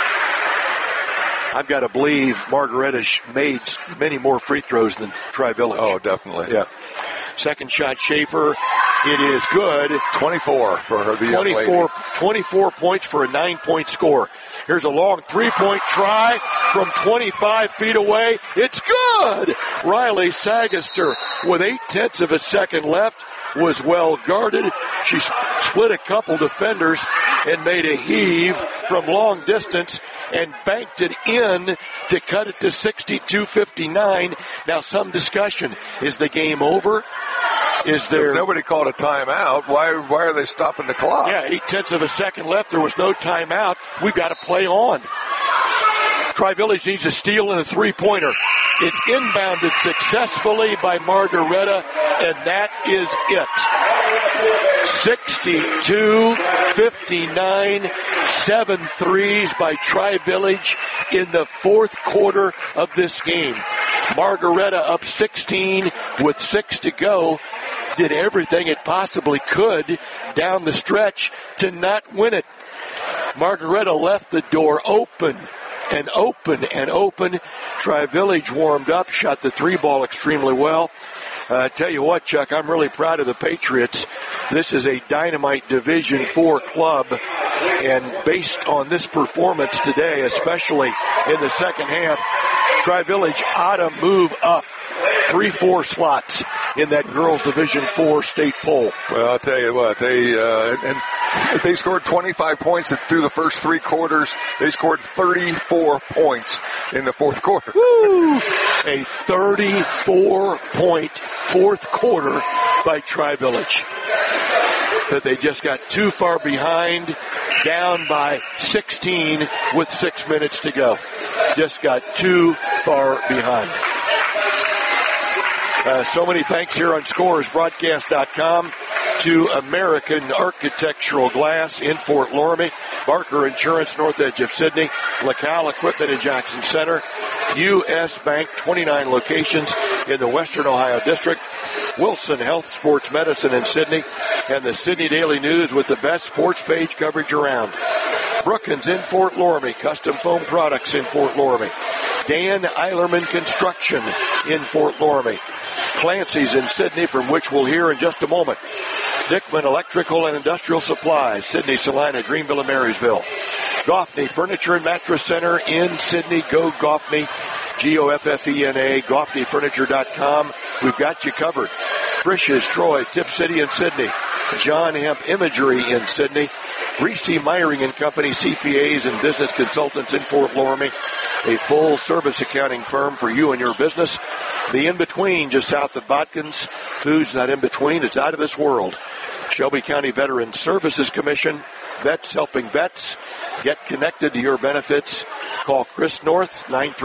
I've got to believe Margaretta made many more free throws than Tri-Village. Oh, definitely. Yeah. Second shot, Schaefer. It is good. 24 for her. 24 points for a 9-point score. Here's a long three-point try from 25 feet away. It's good. Riley Sagaster with 0.8 of a second left was well guarded. She split a couple defenders and made a heave from long distance and banked it in to cut it to 62-59. Now some discussion. Is the game over? Is there... If nobody called a timeout. Why are they stopping the clock? Yeah, 0.8 of a second left. There was no timeout. We've got to play on. Tri-Village needs a steal and a three-pointer. It's inbounded successfully by Margaretta, and that is it. 62-59, 7 threes by Tri-Village in the fourth quarter of this game. Margaretta up 16 with 6 to go. Did everything it possibly could down the stretch to not win it. Margaretta left the door open and open and open. Tri-Village warmed up, shot the three ball extremely well. Tell you what, Chuck, I'm really proud of the Patriots. This is a dynamite Division IV club, and based on this performance today, especially in the second half, Tri-Village ought to move up 3-4 slots in that girls Division IV state poll. Well, I'll tell you what, they scored 25 points through the first 3 quarters. They scored 34 points in the fourth quarter. Woo! A 34-point fourth quarter by Tri-Village. That they just got too far behind, down by 16 with 6 minutes to go. Just got too far behind. So many thanks here on ScorersBroadcast.com to American Architectural Glass in Fort Loramie, Barker Insurance, north edge of Sydney, LaCal Equipment in Jackson Center, U.S. Bank, 29 locations in the Western Ohio District, Wilson Health Sports Medicine in Sydney, and the Sydney Daily News with the best sports page coverage around. Brookins in Fort Loramie, Custom Foam Products in Fort Loramie, Dan Eilerman Construction in Fort Loramie, Clancy's in Sydney, from which we'll hear in just a moment. Dickman Electrical and Industrial Supplies, Sydney, Salina, Greenville, and Marysville. Goffney Furniture and Mattress Center in Sydney. Go Goffney, Goffena, GoffneyFurniture.com. We've got you covered. Frisch's, Troy, Tip City in Sydney. John Hemp Imagery in Sydney. Reese Myring and Company, CPAs and business consultants in Fort Loramie. A full-service accounting firm for you and your business. The In-Between, just south of Botkins. Food's not in between. It's out of this world. Shelby County Veterans Services Commission. Vets helping vets. Get connected to your benefits. Call Chris North,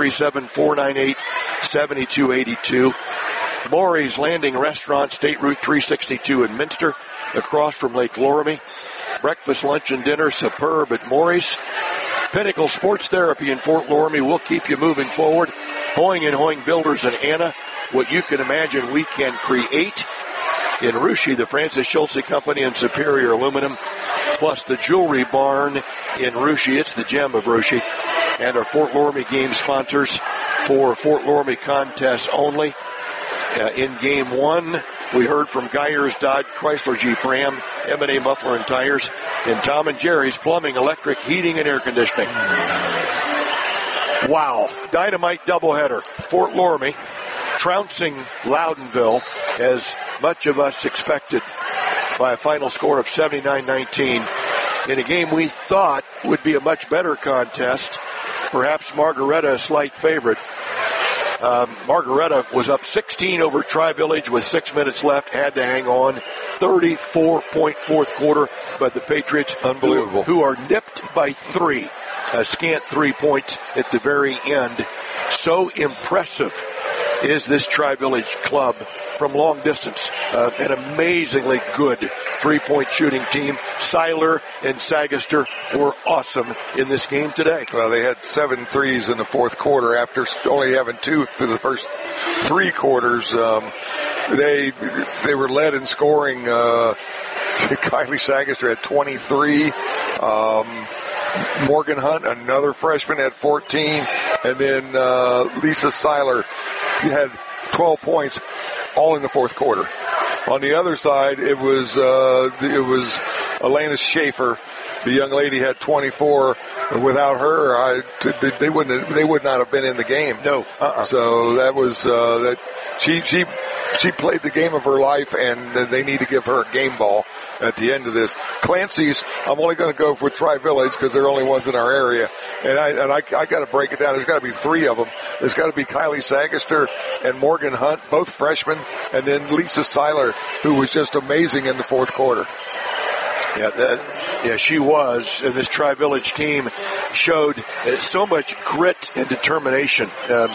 937-498-7282. Maury's Landing Restaurant, State Route 362 in Minster, across from Lake Loramie. Breakfast, lunch, and dinner, superb at Maury's. Pinnacle Sports Therapy in Fort Loramie will keep you moving forward. Hoying and Hoying Builders in Anna. What you can imagine we can create. In Russia, the Francis Schulze Company and Superior Aluminum. Plus the Jewelry Barn in Russia. It's the gem of Russia. And our Fort Loramie game sponsors for Fort Loramie contests only. In Game 1, we heard from Geyers, Dodge, Chrysler, Jeep, Ram, M&A Muffler and Tires, and Tom and Jerry's Plumbing, Electric, Heating, and Air Conditioning. Wow. Dynamite doubleheader. Fort Loramie trouncing Loudonville, as much of us expected, by a final score of 79-19 in a game we thought would be a much better contest. Perhaps Margaretta a slight favorite. Margaretta was up 16 over Tri-Village with 6 minutes left, had to hang on. 34-point fourth quarter by the Patriots. Unbelievable. Who are nipped by 3 a scant 3 points at the very end. So impressive is this Tri-Village club from long distance. An amazingly good three-point shooting team. Seiler and Sagaster were awesome in this game today. Well, they had 7 threes in the fourth quarter after only having 2 through the first 3 quarters. They were led in scoring. Kylie Sagaster had 23. Morgan Hunt, another freshman, had 14. And then Lisa Seiler had 12 points, all in the fourth quarter. On the other side, it was Elena Schaefer. The young lady had 24. Without her, they would not have been in the game. No. So that was that. She played the game of her life, and they need to give her a game ball at the end of this. Clancy's, I'm only going to go for Tri-Village because they're the only ones in our area. And I got to break it down. There's got to be 3 of them. There's got to be Kylie Sagaster and Morgan Hunt, both freshmen, and then Lisa Seiler, who was just amazing in the fourth quarter. Yeah, she was. And this Tri-Village team showed so much grit and determination.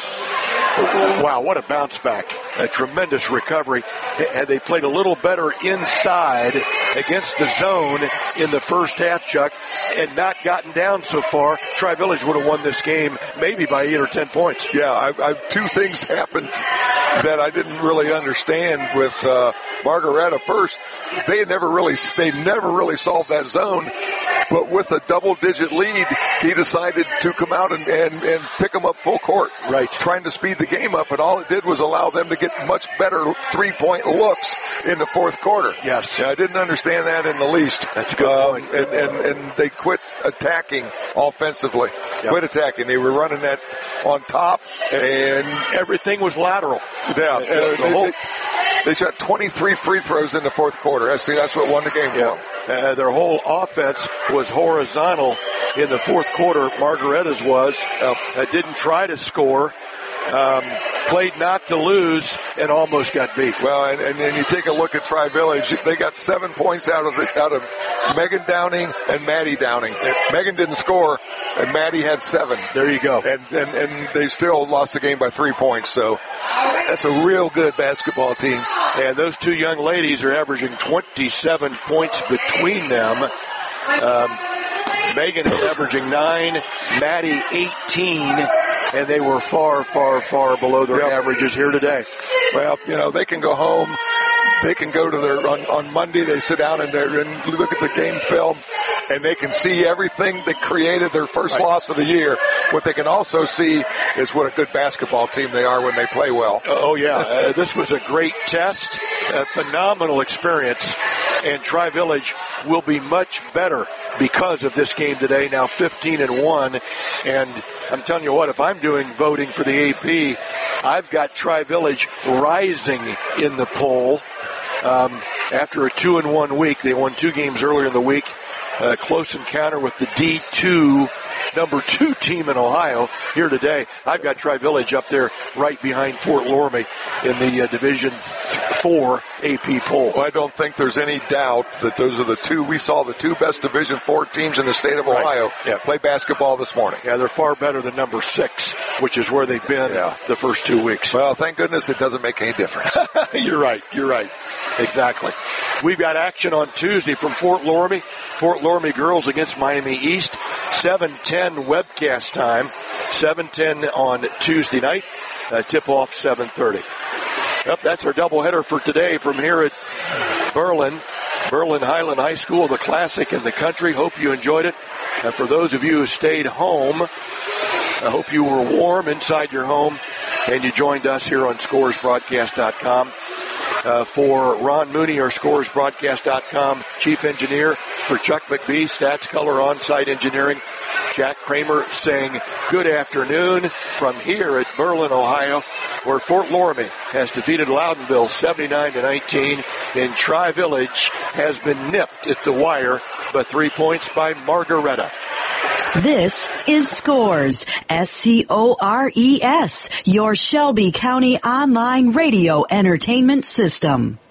Wow, what a bounce back. A tremendous recovery. Had they played a little better inside against the zone in the first half, Chuck, and not gotten down so far, Tri-Village would have won this game maybe by 8 or 10 points. Yeah, 2 things happened that I didn't really understand with Margaretta. First, they never really solved that zone. But with a double-digit lead, he decided to come out and pick them up full court. Right. Trying to speed the game up, and all it did was allow them to get much better three-point looks in the fourth quarter. Yes. I didn't understand that in the least. That's a good point. And they quit attacking offensively. Yep. Quit attacking. They were running that on top, and everything was lateral. Yeah. They shot 23 free throws in the fourth quarter. That's what won the game for them. Their whole offense was horizontal in the fourth quarter. Margaretta's was. Didn't try to score. Played not to lose and almost got beat. Well, and then you take a look at Tri-Village. They got 7 points out of Megan Downing and Maddie Downing. Megan didn't score, and Maddie had 7. There you go. And they still lost the game by 3 points. So that's a real good basketball team. And those 2 young ladies are averaging 27 points between them. Megan is averaging 9, Maddie 18, and they were far, far, far below their averages here today. Well, they can go home. They can go to on Monday, they sit down and look at the game film, and they can see everything that created their first loss of the year. What they can also see is what a good basketball team they are when they play well. Oh, yeah. This was a great test, a phenomenal experience, and Tri-Village will be much better because of this game today, now 15-1. And I'm telling you what, if I'm doing voting for the AP, I've got Tri-Village rising in the poll. After a 2-1 week, they won 2 games earlier in the week. Close encounter with the D2, number 2 team in Ohio here today. I've got Tri-Village up there right behind Fort Loramie in the Division 4 AP poll. Well, I don't think there's any doubt that those are the 2. We saw the 2 best Division 4 teams in the state of Ohio play basketball this morning. Yeah, they're far better than number 6, which is where they've been the first 2 weeks. Well, thank goodness it doesn't make any difference. You're right. Exactly. We've got action on Tuesday from Fort Loramie. Fort Loramie girls against Miami East. 7:10 webcast time. 7:10 on Tuesday night. Tip-off 7:30. Yep, that's our doubleheader for today from here at Berlin Highland High School, the classic in the country. Hope you enjoyed it. And for those of you who stayed home, I hope you were warm inside your home and you joined us here on ScoresBroadcast.com. For Ron Mooney, our ScoresBroadcast.com chief engineer, for Chuck McBee, Stats Color On-Site Engineering, Jack Kramer saying good afternoon from here at Berlin, Ohio, where Fort Loramie has defeated Loudonville 79-19, and Tri-Village has been nipped at the wire by 3 points by Margaretta. This is Scores, SCORES, your Shelby County online radio entertainment system.